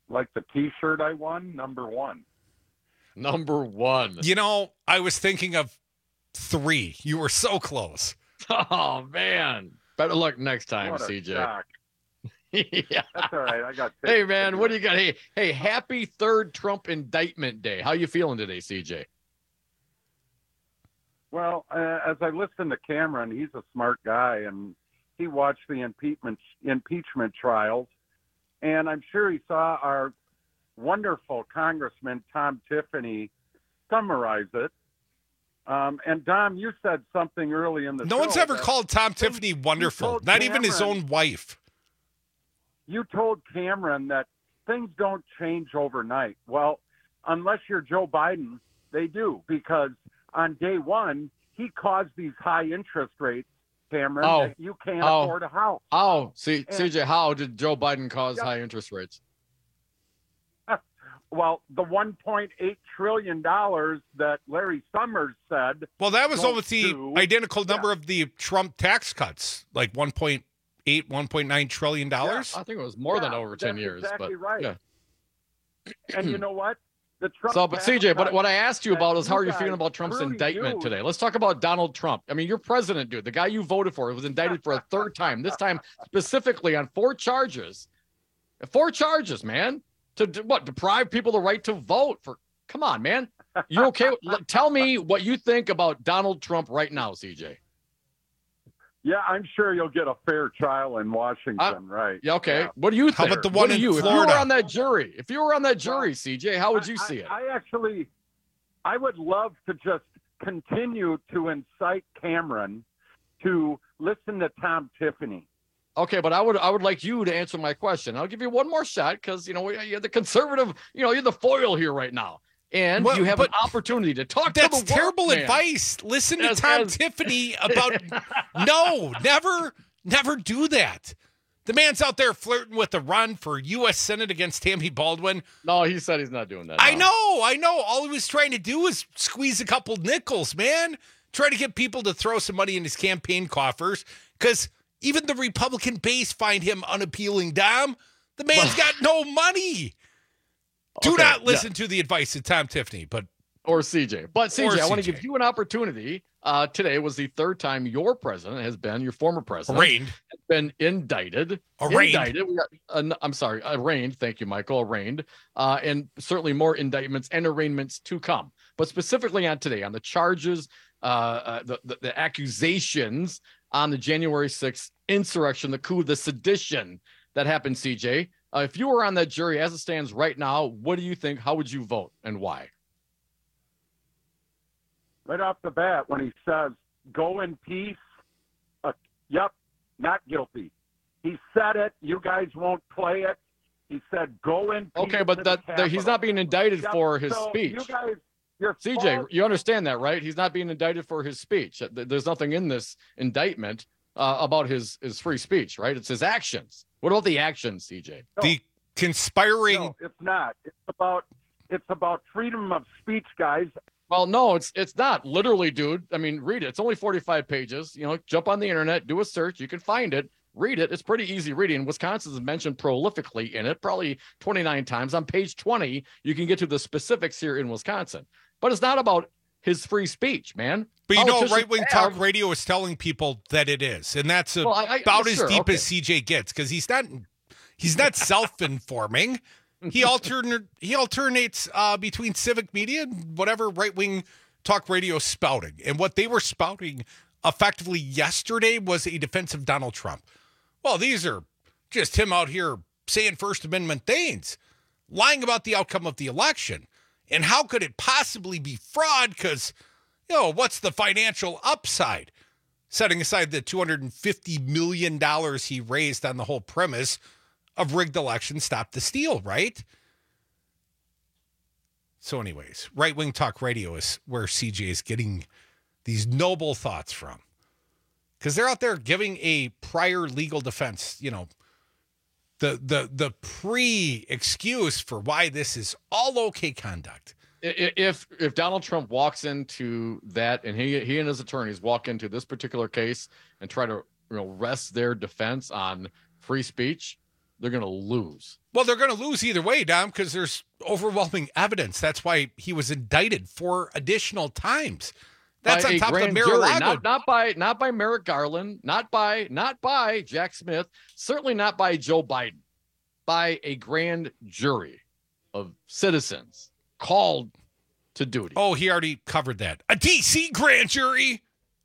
[SPEAKER 2] like the T-shirt I won, number one.
[SPEAKER 19] Number one.
[SPEAKER 18] You know, I was thinking of three. You were so close.
[SPEAKER 19] Oh, man. Better luck next time,
[SPEAKER 2] What a
[SPEAKER 19] C J.
[SPEAKER 2] shock.
[SPEAKER 19] Yeah.
[SPEAKER 2] That's all right. I got.
[SPEAKER 19] Hey, man, what do you got? Hey, hey, happy third Trump indictment day. How you feeling today, C J?
[SPEAKER 2] Well, uh, as I listened to Cameron, he's a smart guy, and he watched the impeachment impeachment trials, and I'm sure he saw our wonderful Congressman Tom Tiffany summarize it. Um, and Dom, you said something early in the
[SPEAKER 18] No
[SPEAKER 2] show.
[SPEAKER 18] one's ever
[SPEAKER 2] that
[SPEAKER 18] called Tom Tiffany wonderful.
[SPEAKER 2] told
[SPEAKER 18] Not even his
[SPEAKER 2] Cameron-
[SPEAKER 18] own wife.
[SPEAKER 2] You told Cameron that things don't change overnight. Well, unless you're Joe Biden, they do, because on day one, he caused these high interest rates, Cameron,
[SPEAKER 19] Oh.
[SPEAKER 2] that you can't
[SPEAKER 19] Oh.
[SPEAKER 2] afford a house.
[SPEAKER 19] How, C-
[SPEAKER 2] And-
[SPEAKER 19] C J, how did Joe Biden cause
[SPEAKER 2] Yeah.
[SPEAKER 19] high interest rates?
[SPEAKER 2] Well, the one point eight trillion dollars that Larry Summers said.
[SPEAKER 18] Well, that was
[SPEAKER 2] goes
[SPEAKER 18] almost the
[SPEAKER 2] to-
[SPEAKER 18] identical number of the Trump tax cuts, like one point eight, one point nine trillion dollars.
[SPEAKER 19] I think it was more than
[SPEAKER 2] Yeah,
[SPEAKER 19] over ten
[SPEAKER 2] that's
[SPEAKER 19] years.
[SPEAKER 2] exactly
[SPEAKER 19] but
[SPEAKER 2] right.
[SPEAKER 19] yeah.
[SPEAKER 2] And you know what? The Trump
[SPEAKER 19] So, but
[SPEAKER 2] tax
[SPEAKER 19] C J, but
[SPEAKER 2] cuts
[SPEAKER 19] what I asked you
[SPEAKER 2] that
[SPEAKER 19] about is how are you
[SPEAKER 2] guys
[SPEAKER 19] feeling about Trump's
[SPEAKER 2] really
[SPEAKER 19] indictment
[SPEAKER 2] do-
[SPEAKER 19] today? Let's talk about Donald Trump. I mean, your president, dude, the guy you voted for, was indicted for a third time. This time specifically on four charges. Four charges, man. To do- what? Deprive people the right to vote. For come on, man. You okay? L- Tell me what you think about Donald Trump right now, C J.
[SPEAKER 2] Yeah, I'm sure you'll get a fair trial in Washington, right?
[SPEAKER 19] Yeah, okay.
[SPEAKER 2] Yeah.
[SPEAKER 19] What do you think?
[SPEAKER 18] How about the
[SPEAKER 19] What
[SPEAKER 18] one
[SPEAKER 19] do
[SPEAKER 18] in
[SPEAKER 19] you, If you
[SPEAKER 18] Florida?
[SPEAKER 19] were on that jury, if you were on that jury, C J, how would you
[SPEAKER 2] I-
[SPEAKER 19] see it?
[SPEAKER 2] I, I actually, I would love to just continue to incite Cameron to listen to Tom Tiffany.
[SPEAKER 19] Okay, but I would I would like you to answer my question. I'll give you one more shot because you know you're the conservative, you know, you're the foil here right now, and
[SPEAKER 18] Well,
[SPEAKER 19] you have an
[SPEAKER 18] but
[SPEAKER 19] opportunity to talk to
[SPEAKER 18] That's
[SPEAKER 19] the world,
[SPEAKER 18] terrible
[SPEAKER 19] man.
[SPEAKER 18] advice. Listen to
[SPEAKER 19] As-
[SPEAKER 18] Tom
[SPEAKER 19] as-
[SPEAKER 18] Tiffany about. No, never, never do that. The man's out there flirting with a run for U S Senate against Tammy Baldwin.
[SPEAKER 19] No, he said he's not doing that.
[SPEAKER 18] I
[SPEAKER 19] no.
[SPEAKER 18] know, I know. All he was trying to do was squeeze a couple nickels, man. Try to get people to throw some money in his campaign coffers because even the Republican base find him unappealing, Dom. The man's got no money. Do
[SPEAKER 19] Okay,
[SPEAKER 18] not
[SPEAKER 19] yeah.
[SPEAKER 18] listen to the advice of Tom Tiffany, but
[SPEAKER 19] or C J. But C J,
[SPEAKER 18] Or
[SPEAKER 19] I want to
[SPEAKER 18] C J.
[SPEAKER 19] give you an opportunity. Uh, today was the third time your president has been, your former president,
[SPEAKER 18] arraigned.
[SPEAKER 19] has been indicted.
[SPEAKER 18] Arraigned.
[SPEAKER 19] Indicted. We got, uh, I'm sorry, arraigned. Thank you, Michael. Arraigned. Uh, and certainly more indictments and arraignments to come. But specifically on today, on the charges, uh, uh, the, the, the accusations on the January sixth insurrection, the coup, the sedition that happened, C J. Uh, if you were on that jury as it stands right now, what do you think? How would you vote and why?
[SPEAKER 2] Right off the bat, when he says, go in peace, uh, yep, not guilty. He said it. You guys won't play it. He said, go in peace.
[SPEAKER 19] Okay,
[SPEAKER 2] to
[SPEAKER 19] but
[SPEAKER 2] the
[SPEAKER 19] that, that he's
[SPEAKER 2] Capitol.
[SPEAKER 19] not being indicted
[SPEAKER 2] Yep,
[SPEAKER 19] for his
[SPEAKER 2] so
[SPEAKER 19] speech.
[SPEAKER 2] You guys, you're
[SPEAKER 19] C J,
[SPEAKER 2] false.
[SPEAKER 19] you understand that, right? He's not being indicted for his speech. Th- There's nothing in this indictment uh, about his, his free speech, right? It's his actions. What about the actions, C J?
[SPEAKER 18] The conspiring.
[SPEAKER 2] No, it's not. It's about it's about freedom of speech, guys.
[SPEAKER 19] Well, no, it's it's not literally, dude. I mean, read it. It's only forty-five pages. You know, jump on the internet, do a search. You can find it. Read it. It's pretty easy reading. Wisconsin is mentioned prolifically in it, probably twenty-nine times. On page twenty, you can get to the specifics here in Wisconsin. But it's not about his free speech, man.
[SPEAKER 18] But you know,
[SPEAKER 19] Politicians
[SPEAKER 18] right wing
[SPEAKER 19] have-
[SPEAKER 18] talk radio is telling people that it is, and that's a,
[SPEAKER 19] Well, I- I-
[SPEAKER 18] about as
[SPEAKER 19] sure,
[SPEAKER 18] deep
[SPEAKER 19] okay.
[SPEAKER 18] as C J gets because he's not he's not self-informing. He alternate he alternates uh, between civic media and whatever right wing talk radio is spouting, and what they were spouting effectively yesterday was a defense of Donald Trump. Well, these are just him out here saying First Amendment things, lying about the outcome of the election, and how could it possibly be fraud? Because you know, what's the financial upside? Setting aside the two hundred fifty million dollars he raised on the whole premise of rigged election, stop the steal, right? So anyways, right-wing talk radio is where C J is getting these noble thoughts from. Because they're out there giving a prior legal defense, you know, the the the pre-excuse for why this is all okay conduct.
[SPEAKER 19] I- If if Donald Trump walks into that and he he and his attorneys walk into this particular case and try to you know rest their defense on free speech, they're going to lose.
[SPEAKER 18] Well, they're going to lose either way, Dom, because there's overwhelming evidence. That's why he was indicted four additional times. That's
[SPEAKER 19] By
[SPEAKER 18] on
[SPEAKER 19] a
[SPEAKER 18] top of the
[SPEAKER 19] grand jury,
[SPEAKER 18] Mar-a-Lago.
[SPEAKER 19] not, not by not by Merrick Garland, not by not by Jack Smith, certainly not by Joe Biden, by a grand jury of citizens called to duty.
[SPEAKER 18] Oh, he already covered that. A D C grand jury.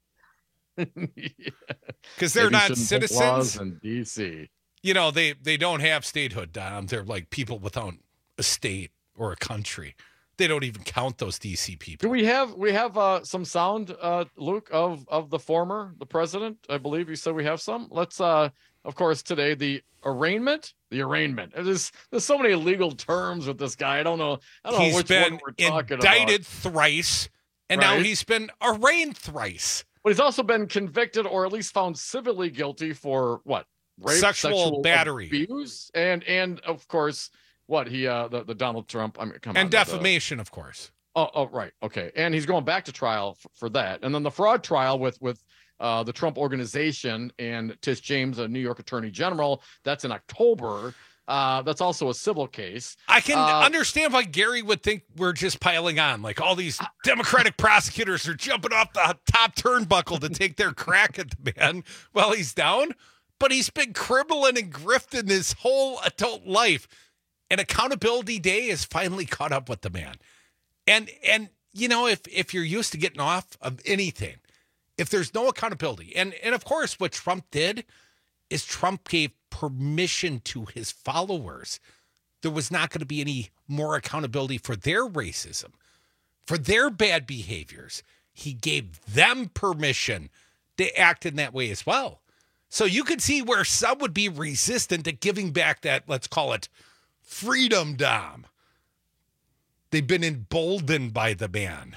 [SPEAKER 18] Because they're
[SPEAKER 19] Maybe
[SPEAKER 18] not
[SPEAKER 19] shouldn't put laws
[SPEAKER 18] citizens.
[SPEAKER 19] in D C.
[SPEAKER 18] You know, they, they don't have statehood, Dom. They're like people without a state or a country. They don't even count those D C people.
[SPEAKER 19] Do we have we have uh, some sound, uh, Luke, of of the former the president? I believe you said we have some. Let's, uh, of course, today the arraignment, the arraignment. There's there's so many legal terms with this guy. I don't know. I don't
[SPEAKER 18] He's
[SPEAKER 19] know which
[SPEAKER 18] been
[SPEAKER 19] one we're talking
[SPEAKER 18] indicted
[SPEAKER 19] about.
[SPEAKER 18] thrice, and
[SPEAKER 19] Right.
[SPEAKER 18] now he's been arraigned thrice.
[SPEAKER 19] But he's also been convicted or at least found civilly guilty for what? Rape,
[SPEAKER 18] Sexual battery.
[SPEAKER 19] abuse, and and of course, what he uh the, the Donald Trump. I mean, come
[SPEAKER 18] And
[SPEAKER 19] on, the-
[SPEAKER 18] defamation, of course.
[SPEAKER 19] Oh, oh, right, okay, and he's going back to trial f- for that, and then the fraud trial with with uh, the Trump Organization and Tish James, a New York Attorney General. That's in October. Uh, that's also a civil case.
[SPEAKER 18] I can
[SPEAKER 19] Uh,
[SPEAKER 18] understand why Gary would think we're just piling on. Like all these Democratic prosecutors are jumping off the top turnbuckle to take their crack at the man while he's down. But he's been cribbling and grifting his whole adult life. And Accountability Day has finally caught up with the man. And, and you know, if, if you're used to getting off of anything, if there's no accountability, and, and of course what Trump did is Trump gave permission to his followers. There was not going to be any more accountability for their racism, for their bad behaviors. He gave them permission to act in that way as well. So you could see where some would be resistant to giving back that, let's call it, freedom, Dom. They've been emboldened by the man.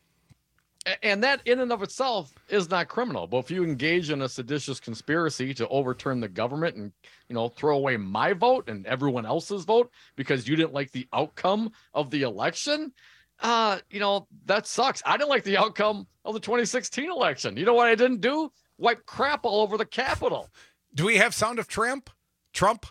[SPEAKER 19] A- And that in and of itself is not criminal. But if you engage in a seditious conspiracy to overturn the government and, you know, throw away my vote and everyone else's vote because you didn't like the outcome of the election, uh, you know, that sucks. I didn't like the outcome of the twenty sixteen election. You know what I didn't do? Wipe crap all over the Capitol.
[SPEAKER 18] Do we have sound of Trump? Trump?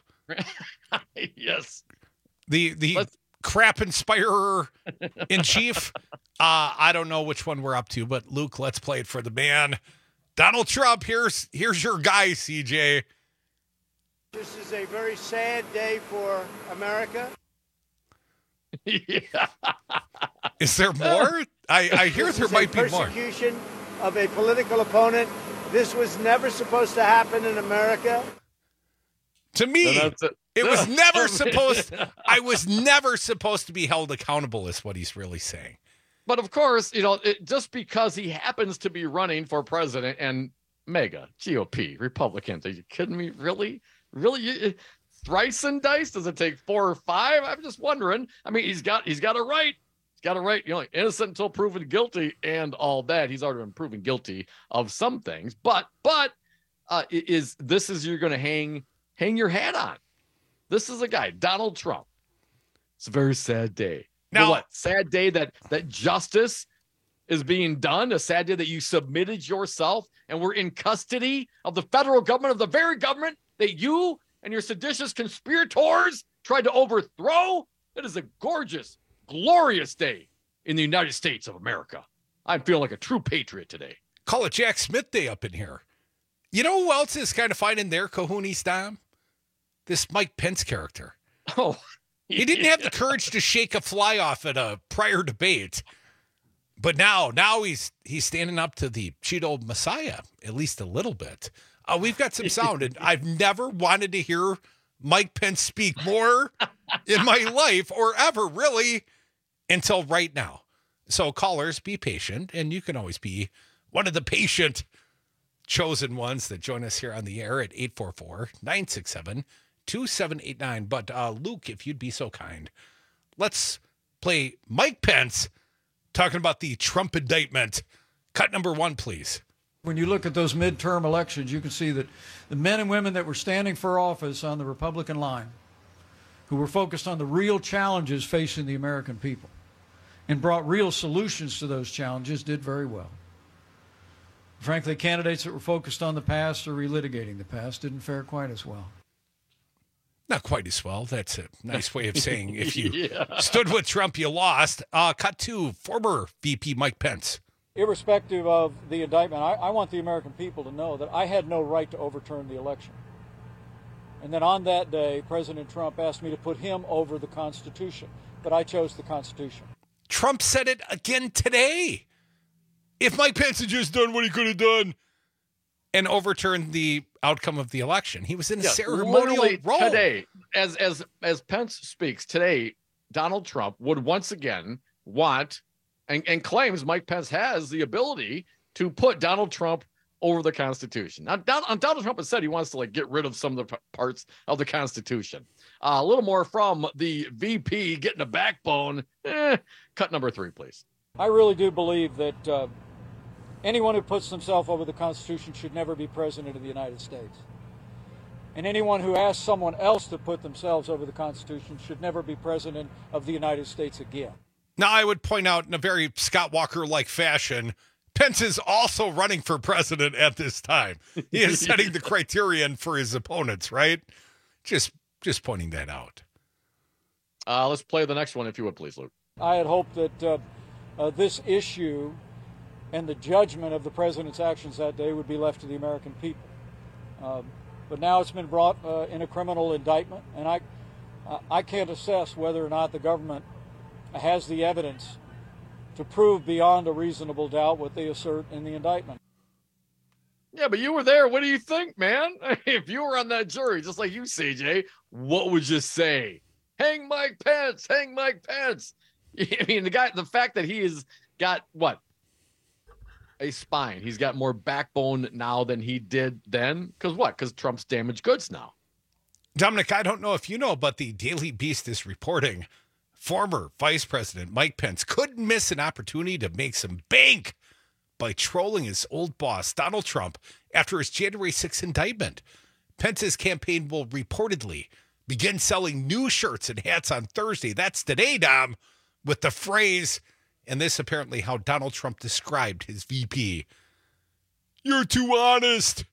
[SPEAKER 19] Yes.
[SPEAKER 18] The the crap inspirer in chief. Uh, I don't know which one we're up to, but Luke, let's play it for the man. Donald Trump, here's here's your guy, C J.
[SPEAKER 4] This is a very sad day for America.
[SPEAKER 19] Yeah.
[SPEAKER 18] Is there more? I, I hear
[SPEAKER 4] This
[SPEAKER 18] there
[SPEAKER 4] is a
[SPEAKER 18] might be more.
[SPEAKER 4] persecution of a political opponent. This was never supposed to happen in America.
[SPEAKER 18] To me,
[SPEAKER 4] Then that's it.
[SPEAKER 18] it was never supposed. I was never supposed to be held accountable. Is what he's really saying.
[SPEAKER 19] But of course, you know, it, just because he happens to be running for president and mega G O P Republicans, are you kidding me? Really? Really? You, thrice and dice? Does it take four or five? I'm just wondering. I mean, he's got he's got a right. He's got a right. You know, innocent until proven guilty and all that. He's already been proven guilty of some things. But but uh, is this is you're going to hang hang your hat on? This is a guy, Donald Trump. It's a very sad day.
[SPEAKER 18] Now,
[SPEAKER 19] But what sad day that that justice is being done, a sad day that you submitted yourself and were in custody of the federal government, of the very government that you and your seditious conspirators tried to overthrow. It is a gorgeous, glorious day in the United States of America. I'm feeling like a true patriot today.
[SPEAKER 18] Call it Jack Smith Day up in here. You know who else is kind of finding their cojones, Dom? This Mike Pence character.
[SPEAKER 19] Oh,
[SPEAKER 18] he didn't have the courage to shake a fly off at a prior debate, but now, now he's he's standing up to the Cheeto Messiah, at least a little bit. Uh, we've got some sound, and I've never wanted to hear Mike Pence speak more in my life or ever, really, until right now. So callers, be patient, and you can always be one of the patient chosen ones that join us here on the air at eight four four, nine six seven, two seven eight nine. But uh, Luke, if you'd be so kind, let's play Mike Pence talking about the Trump indictment. Cut number one, please.
[SPEAKER 5] When you look at those midterm elections, you can see that the men and women that were standing for office on the Republican line, who were focused on the real challenges facing the American people and brought real solutions to those challenges, did very well. Frankly, candidates that were focused on the past or relitigating the past didn't fare quite as well.
[SPEAKER 18] Not quite as well. That's a nice way of saying if you
[SPEAKER 19] Yeah.
[SPEAKER 18] stood with Trump, you lost. Uh, cut to former V P Mike Pence.
[SPEAKER 5] Irrespective of the indictment, I, I want the American people to know that I had no right to overturn the election. And then on that day, President Trump asked me to put him over the Constitution, but I chose the Constitution.
[SPEAKER 18] Trump said it again today. If Mike Pence had just done what he could have done and overturned the outcome of the election, he was in a
[SPEAKER 19] Yeah,
[SPEAKER 18] ceremonial
[SPEAKER 19] literally
[SPEAKER 18] role.
[SPEAKER 19] Today, as as as Pence speaks today, Donald Trump would once again want and, and claims Mike Pence has the ability to put Donald Trump over the Constitution. Now, Don, Donald Trump has said he wants to like get rid of some of the p- parts of the Constitution. Uh, a little more from the V P getting a backbone. Eh, cut number three, please.
[SPEAKER 5] I really do believe that uh, anyone who puts himself over the Constitution should never be president of the United States. And anyone who asks someone else to put themselves over the Constitution should never be president of the United States again.
[SPEAKER 18] Now, I would point out in a very Scott Walker-like fashion, Pence is also running for president at this time. He is setting the criterion for his opponents, right? Just just pointing that out.
[SPEAKER 19] Uh, let's play the next one, if you would, please, Luke.
[SPEAKER 5] I had hoped that uh, uh, this issue and the judgment of the president's actions that day would be left to the American people. Uh, but now it's been brought uh, in a criminal indictment, and I, uh, I can't assess whether or not the government has the evidence to prove beyond a reasonable doubt what they assert in the indictment.
[SPEAKER 19] Yeah, but you were there. What do you think, man? If you were on that jury, just like you, C J, what would you say? Hang Mike Pence, hang Mike Pence. I mean, the guy, the fact that he has got what? A spine. He's got more backbone now than he did then. Because what? Because Trump's damaged goods now.
[SPEAKER 18] Dominic, I don't know if you know, but the Daily Beast is reporting former Vice President Mike Pence couldn't miss an opportunity to make some bank by trolling his old boss, Donald Trump, after his January sixth indictment. Pence's campaign will reportedly begin selling new shirts and hats on Thursday. That's today, Dom, with the phrase, and this apparently how Donald Trump described his V P, "You're too honest."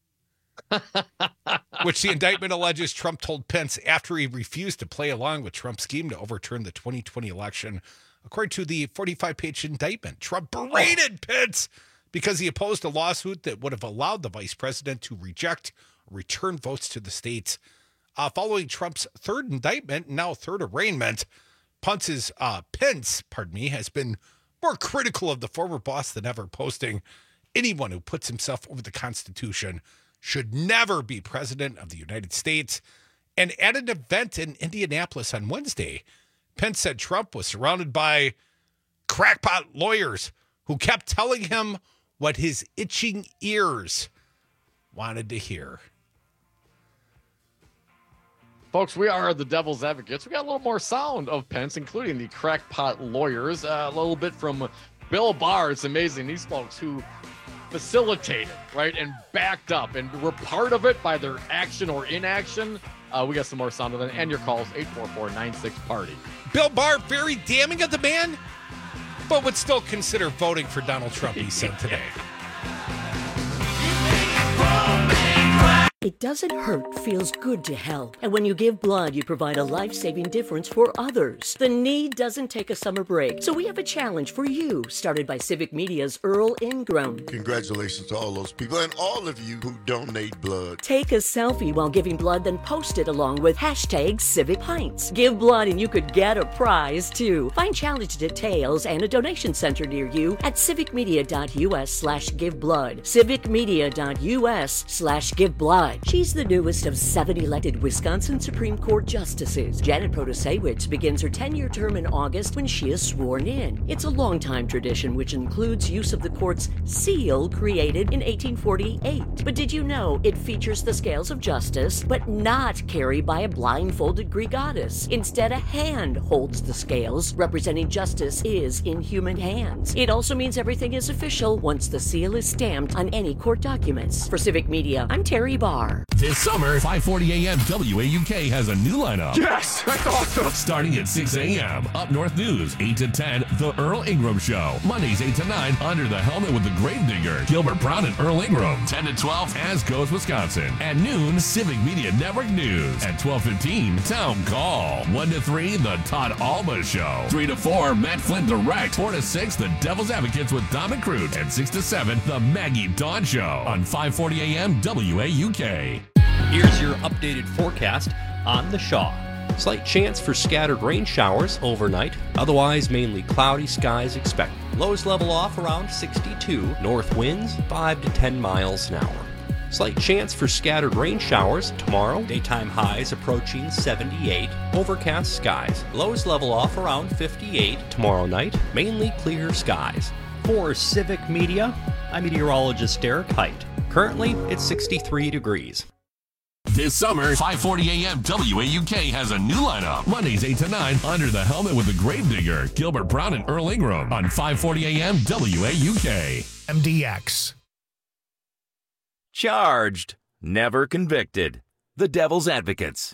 [SPEAKER 18] Which the indictment alleges Trump told Pence after he refused to play along with Trump's scheme to overturn the twenty twenty election. According to the forty-five page indictment, Trump berated Pence because he opposed a lawsuit that would have allowed the vice president to reject or return votes to the states. Uh, following Trump's third indictment, now third arraignment, Pence's, uh, Pence, pardon me, has been more critical of the former boss than ever, posting, "Anyone who puts himself over the Constitution should never be president of the United States." And at an event in Indianapolis on Wednesday, Pence said Trump was surrounded by crackpot lawyers who kept telling him what his itching ears wanted to hear.
[SPEAKER 19] Folks, we are the devil's advocates. We got a little more sound of Pence, including the crackpot lawyers. Uh, a little bit from Bill Barr. It's amazing. These folks who facilitated, right, and backed up and were part of it by their action or inaction. Uh, we got some more sound of that. And your calls, eight four four, nine six, party.
[SPEAKER 18] Bill Barr, very damning of the man, but would still consider voting for Donald Trump, he said today.
[SPEAKER 10] It doesn't hurt, feels good to help. And when you give blood, you provide a life-saving difference for others. The need doesn't take a summer break. So we have a challenge for you, started by Civic Media's Earl Ingram.
[SPEAKER 6] Congratulations to all those people and all of you who donate blood.
[SPEAKER 10] Take a selfie while giving blood, then post it along with hashtag Civic Pints. Give blood and you could get a prize, too. Find challenge details and a donation center near you at civicmedia.us slash give blood. civicmedia.us slash give blood. She's the newest of seven elected Wisconsin Supreme Court justices. Janet Protasewicz begins her ten-year term in August when she is sworn in. It's a long-time tradition which includes use of the court's seal created in eighteen forty-eight. But did you know it features the scales of justice, but not carried by a blindfolded Greek goddess? Instead, a hand holds the scales, representing justice is in human hands. It also means everything is official once the seal is stamped on any court documents. For Civic Media, I'm Terry Barr.
[SPEAKER 14] are.
[SPEAKER 12] This summer, five forty a.m. W A U K has a new lineup.
[SPEAKER 22] Yes, that's awesome.
[SPEAKER 12] Starting at six a.m. Up North News, eight to ten, The Earl Ingram Show. Mondays, eight to nine, Under the Helmet with the Gravedigger, Gilbert Brown and Earl Ingram. ten to twelve, As Goes Wisconsin. At noon, Civic Media Network News. At twelve fifteen, Town Call. one to three, The Todd Alba Show. three to four, Matt Flynn Direct. four to six, The Devil's Advocates with Dom and Crute. And six to seven, The Maggie Dawn Show. On five forty a.m. W A U K.
[SPEAKER 8] Here's your updated forecast on the Shaw. Slight chance for scattered rain showers overnight. Otherwise, mainly cloudy skies expected. Lows level off around sixty-two. North winds five to ten miles an hour. Slight chance for scattered rain showers tomorrow. Daytime highs approaching seventy-eight. Overcast skies. Lows level off around fifty-eight. Tomorrow night, mainly clear skies. For Civic Media, I'm meteorologist Derek Height. Currently, it's sixty-three degrees.
[SPEAKER 12] This summer, five forty a.m. W A U K has a new lineup. Mondays, eight to nine, Under the Helmet with the Gravedigger, Gilbert Brown and Earl Ingram. On five forty a.m. W A U K.
[SPEAKER 1] M D X.
[SPEAKER 28] Charged, never convicted. The Devil's Advocates.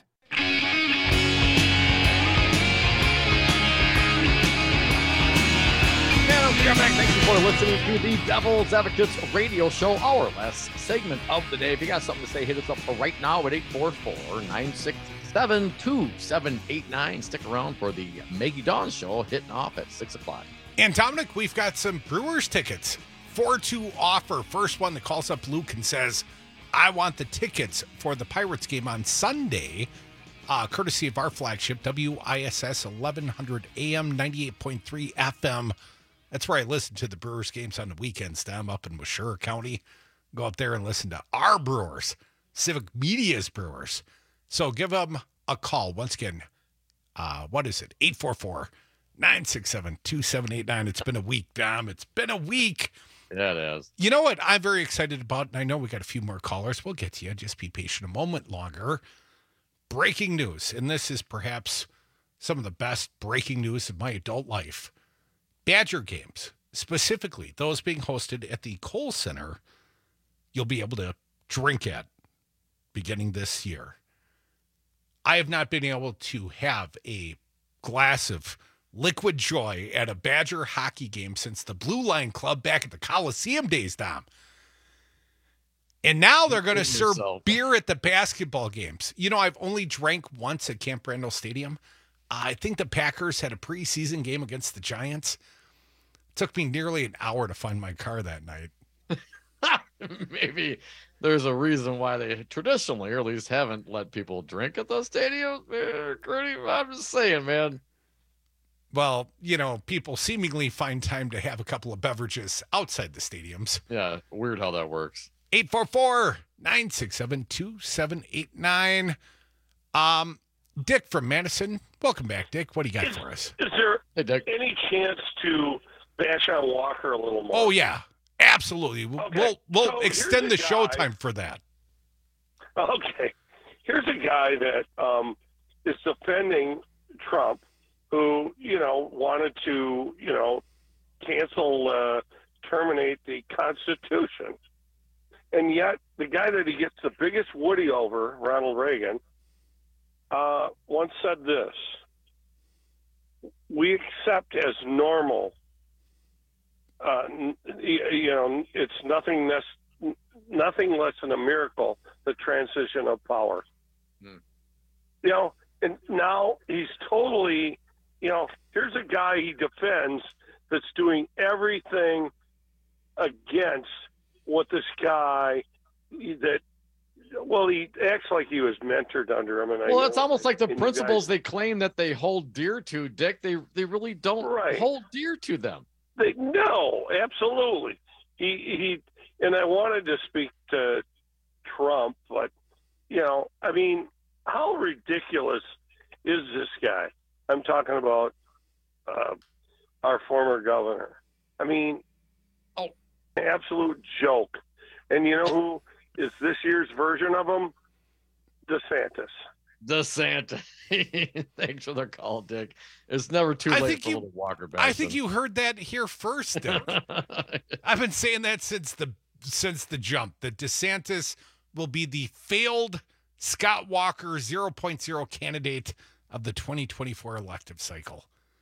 [SPEAKER 19] We are back. Thank you for listening to the Devil's Advocates radio show, our last segment of the day. If you got something to say, hit us up right now at eight four four, nine six seven, two seven eight nine. Stick around for the Maggie Dawn show hitting off at six o'clock.
[SPEAKER 18] And Dominic, we've got some Brewers tickets. four two offer. First one that calls up Luke and says, I want the tickets for the Pirates game on Sunday, uh, courtesy of our flagship, W I S S eleven hundred A M, ninety-eight point three F M. That's where I listen to the Brewers games on the weekends. I'm up in Washura County. Go up there and listen to our Brewers, Civic Media's Brewers. So give them a call. Once again, uh, what is it? eight four four, nine six seven, two seven eight nine. It's been a week, Dom. It's been a week.
[SPEAKER 19] Yeah, it is.
[SPEAKER 18] You know what I'm very excited about? And I know we got a few more callers. We'll get to you. Just be patient a moment longer. Breaking news. And this is perhaps some of the best breaking news of my adult life. Badger games, specifically those being hosted at the Kohl Center, you'll be able to drink at beginning this year. I have not been able to have a glass of liquid joy at a Badger hockey game since the Blue Line Club back at the Coliseum days, Dom. And now they're going to serve beer at the basketball games. You know, I've only drank once at Camp Randall Stadium. I think the Packers had a preseason game against the Giants. It took me nearly an hour to find my car that night.
[SPEAKER 19] Maybe there's a reason why they traditionally, or at least haven't let people drink at those stadiums. I'm just saying, man.
[SPEAKER 18] Well, you know, people seemingly find time to have a couple of beverages outside the stadiums.
[SPEAKER 19] Yeah, weird how that works.
[SPEAKER 18] eight four four, nine six seven, two seven eight nine. Um, Dick from Madison. Welcome back, Dick. What do you got
[SPEAKER 11] is,
[SPEAKER 18] for us?
[SPEAKER 11] Is there
[SPEAKER 19] hey, Dick.
[SPEAKER 11] any chance to bash on Walker a little more?
[SPEAKER 18] Oh, yeah. Absolutely.
[SPEAKER 11] Okay.
[SPEAKER 18] We'll we'll
[SPEAKER 11] So
[SPEAKER 18] extend the
[SPEAKER 11] guy,
[SPEAKER 18] showtime for that.
[SPEAKER 11] Okay. Here's a guy that um, is defending Trump, who, you know, wanted to, you know, cancel, uh, terminate the Constitution. And yet the guy that he gets the biggest woody over, Ronald Reagan, uh, once said this: we accept as normal, uh, you know, it's nothing less, nothing less than a miracle, the transition of power. Hmm. You know, and now he's totally, you know, here's a guy he defends that's doing everything against what this guy that, well, he acts like he was mentored under him. And
[SPEAKER 19] well,
[SPEAKER 11] I
[SPEAKER 19] it's almost like the principles
[SPEAKER 11] guys,
[SPEAKER 19] they claim that they hold dear to, Dick. They they really don't
[SPEAKER 11] right.
[SPEAKER 19] hold dear to them.
[SPEAKER 11] They, no, absolutely. He he, and I wanted to speak to Trump, but you know, I mean, how ridiculous is this guy? I'm talking about uh, our former governor. I mean, oh, absolute joke. And you know who is this year's version of him? DeSantis.
[SPEAKER 19] DeSantis. Thanks for the call, Dick. It's never too
[SPEAKER 18] I
[SPEAKER 19] late
[SPEAKER 18] think
[SPEAKER 19] for
[SPEAKER 18] you,
[SPEAKER 19] little Walker back.
[SPEAKER 18] I think you heard that here first, Dick. I've been saying that since the since the jump, that DeSantis will be the failed Scott Walker zero point oh candidate of the twenty twenty-four elective cycle.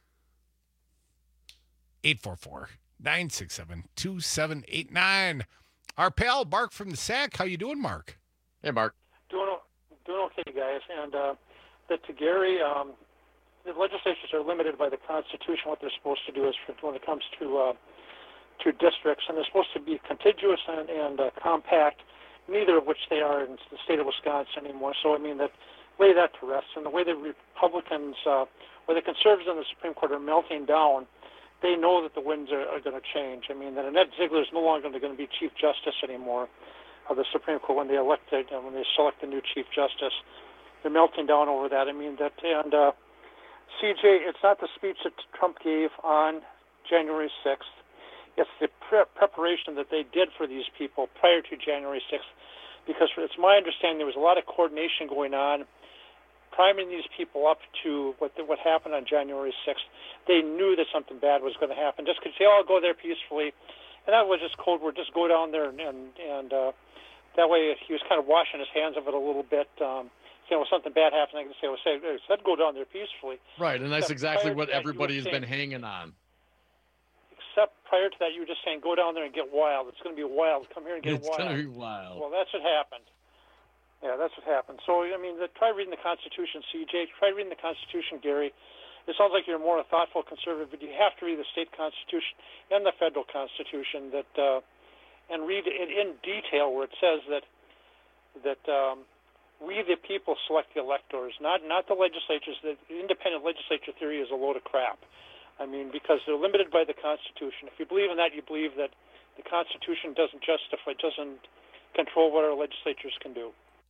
[SPEAKER 18] eight four four, nine six seven, two seven eight nine. Our pal Mark from the S A C. How you doing, Mark?
[SPEAKER 19] Hey, Mark.
[SPEAKER 7] Doing doing okay, guys. And uh, that to Gary, um, the legislatures are limited by the Constitution. What they're supposed to do is for, when it comes to uh, to districts, and they're supposed to be contiguous and, and uh, compact. Neither of which they are in the state of Wisconsin anymore. So I mean that lay that to rest. And the way the Republicans, uh, or the conservatives on the Supreme Court are melting down, they know that the winds are, are going to change. I mean that Annette Ziegler is no longer going to be Chief Justice anymore of the Supreme Court when they elect it, uh, when they select the new Chief Justice. They're melting down over that. I mean that, and uh, C J, it's not the speech that Trump gave on January sixth. It's the pre- preparation that they did for these people prior to January sixth, because it's my understanding there was a lot of coordination going on, priming these people up to what the, what happened on January sixth. They knew that something bad was going to happen. Just because they all go there peacefully, and that was just code word. Just go down there, and and, and uh, that way he was kind of washing his hands of it a little bit. Um, you know, something bad happened, I can say, well, say, hey, said go down there peacefully.
[SPEAKER 19] Right, and that's
[SPEAKER 7] Except
[SPEAKER 19] exactly what
[SPEAKER 7] that,
[SPEAKER 19] everybody has
[SPEAKER 7] saying,
[SPEAKER 19] been hanging on.
[SPEAKER 7] Except prior to that, you were just saying, go down there and get wild. It's going to be wild. Come here and get
[SPEAKER 19] It's
[SPEAKER 7] wild.
[SPEAKER 19] going to be wild.
[SPEAKER 7] Well, that's what happened. Yeah, that's what happened. So, I mean, the, try reading the Constitution, C J. Try reading the Constitution, Gary. It sounds like you're more a thoughtful conservative, but you have to read the state Constitution and the federal Constitution that, uh, and read it in detail where it says that that um, we, the people, select the electors, not not the legislatures. The independent legislature theory is a load of crap. I mean, because they're limited by the Constitution. If you believe in that, you believe that the Constitution doesn't justify, doesn't control what our legislatures can do.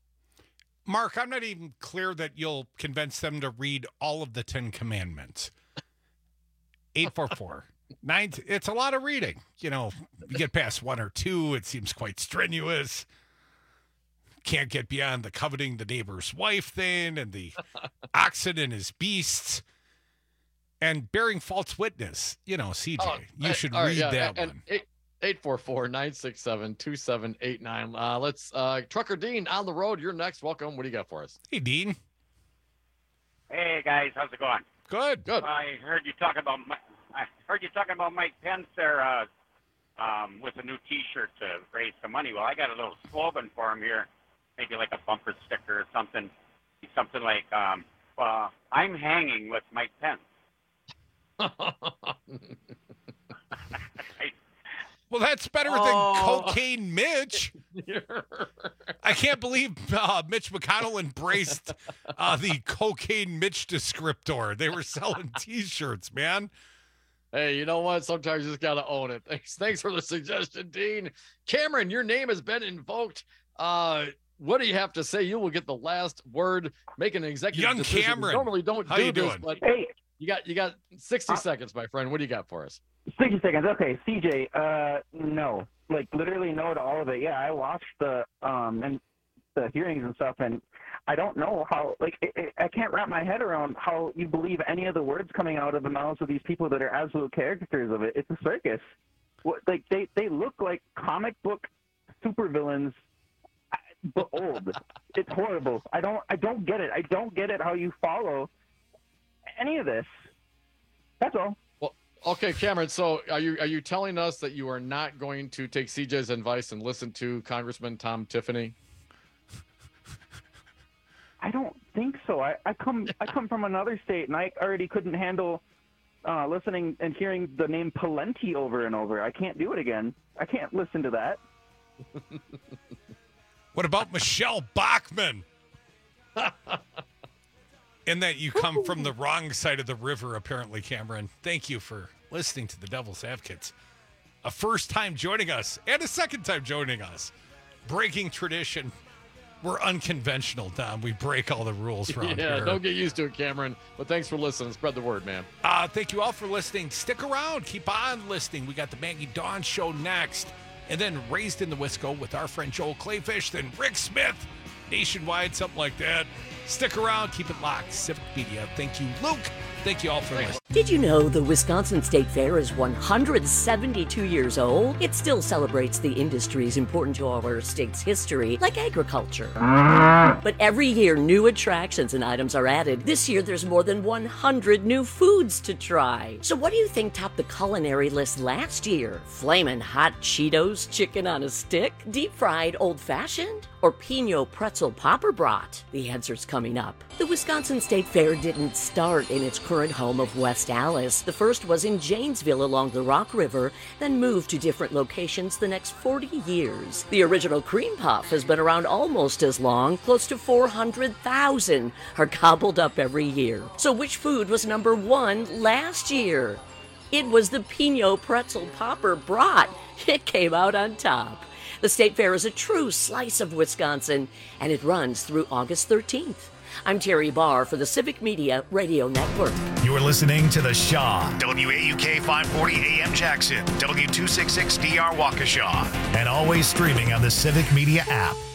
[SPEAKER 18] Mark, I'm not even clear that you'll convince them to read all of the Ten Commandments. eight four four, nine. It's a lot of reading. You know, you get past one or two, it seems quite strenuous. Can't get beyond the coveting the neighbor's wife thing and the oxen and his beasts. And bearing false witness, you know, C J,
[SPEAKER 19] Oh,
[SPEAKER 18] you
[SPEAKER 19] uh,
[SPEAKER 18] should
[SPEAKER 19] all right,
[SPEAKER 18] read
[SPEAKER 19] yeah,
[SPEAKER 18] that
[SPEAKER 19] and,
[SPEAKER 18] one.
[SPEAKER 19] And eight four four, nine six seven, two seven eight nine. Uh, let's, uh, Trucker Dean on the road. You're next. Welcome. What do you got for us?
[SPEAKER 18] Hey, Dean.
[SPEAKER 9] Hey guys, how's it going?
[SPEAKER 18] Good.
[SPEAKER 19] Good.
[SPEAKER 9] I heard you talking about. I heard you talking about Mike Pence there uh, um, with a new T-shirt to raise some money. Well, I got a little slogan for him here, maybe like a bumper sticker or something. Something like, um, uh, "I'm hanging with Mike Pence."
[SPEAKER 18] Well, that's better than
[SPEAKER 19] Oh.
[SPEAKER 18] Cocaine Mitch. I can't believe uh, Mitch McConnell embraced uh, the Cocaine Mitch descriptor. They were selling T-shirts, man.
[SPEAKER 19] Hey, you know what? Sometimes you just got to own it. Thanks, thanks for the suggestion, Dean. Cameron, your name has been invoked. Uh, what do you have to say? You will get the last word. Make an executive
[SPEAKER 18] Young
[SPEAKER 19] decision. We
[SPEAKER 18] Cameron,
[SPEAKER 19] normally don't
[SPEAKER 18] how
[SPEAKER 19] do
[SPEAKER 18] you
[SPEAKER 19] this,
[SPEAKER 18] doing?
[SPEAKER 19] but
[SPEAKER 13] Hey.
[SPEAKER 19] you got you got sixty
[SPEAKER 13] Uh,
[SPEAKER 19] seconds, my friend. What do you got for us?
[SPEAKER 13] sixty seconds. Okay, C J, uh, no. Like, literally no to all of it. Yeah, I watched the um and the hearings and stuff, and I don't know how, like, it, it, I can't wrap my head around how you believe any of the words coming out of the mouths of these people that are absolute caricatures of it. It's a circus. What, like, they, they look like comic book supervillains, but old. It's horrible. I don't, I don't get it. I don't get it how you follow any of this. That's all.
[SPEAKER 19] Well, okay, Cameron. So, are you are you telling us that you are not going to take C J's advice and listen to Congressman Tom Tiffany?
[SPEAKER 13] I don't think so. I, I come I come from another state, and I already couldn't handle uh, listening and hearing the name Pawlenty over and over. I can't do it again. I can't listen to that.
[SPEAKER 18] What about Michelle Bachmann? In that you come from the wrong side of the river, apparently, Cameron. Thank you for listening to the Devil's Advocates. A first time joining us and a second time joining us. Breaking tradition. We're unconventional, Tom. We break all the rules around
[SPEAKER 19] yeah,
[SPEAKER 18] here.
[SPEAKER 19] don't get used to it, Cameron. But thanks for listening. Spread the word, man.
[SPEAKER 18] Uh, thank you all for listening. Stick around. Keep on listening. We got the Maggie Dawn Show next. And then Raised in the Wisco with our friend Joel Clayfish. Then Rick Smith, Nationwide, something like that. Stick around. Keep it locked. Civic Media. Thank you, Luke. Thank you all for listening.
[SPEAKER 10] Did you know the Wisconsin State Fair is one hundred seventy-two years old? It still celebrates the industries important to our state's history, like agriculture. But every year, new attractions and items are added. This year, there's more than one hundred new foods to try. So what do you think topped the culinary list last year? Flamin' hot Cheetos chicken on a stick? Deep-fried old-fashioned? Or Pinot pretzel popper brat? The answer's coming up. The Wisconsin State Fair didn't start in its current home of West Allis. The first was in Janesville along the Rock River, then moved to different locations the next forty years. The original cream puff has been around almost as long. Close to four hundred thousand are gobbled up every year. So which food was number one last year? It was the Pinot pretzel popper brat. It came out on top. The State Fair is a true slice of Wisconsin, and it runs through August thirteenth. I'm Terry Barr for the Civic Media Radio Network.
[SPEAKER 1] You're listening to The Shaw, W A U K five forty A M Jackson, W two sixty-six D R Waukesha, and always streaming on the Civic Media app.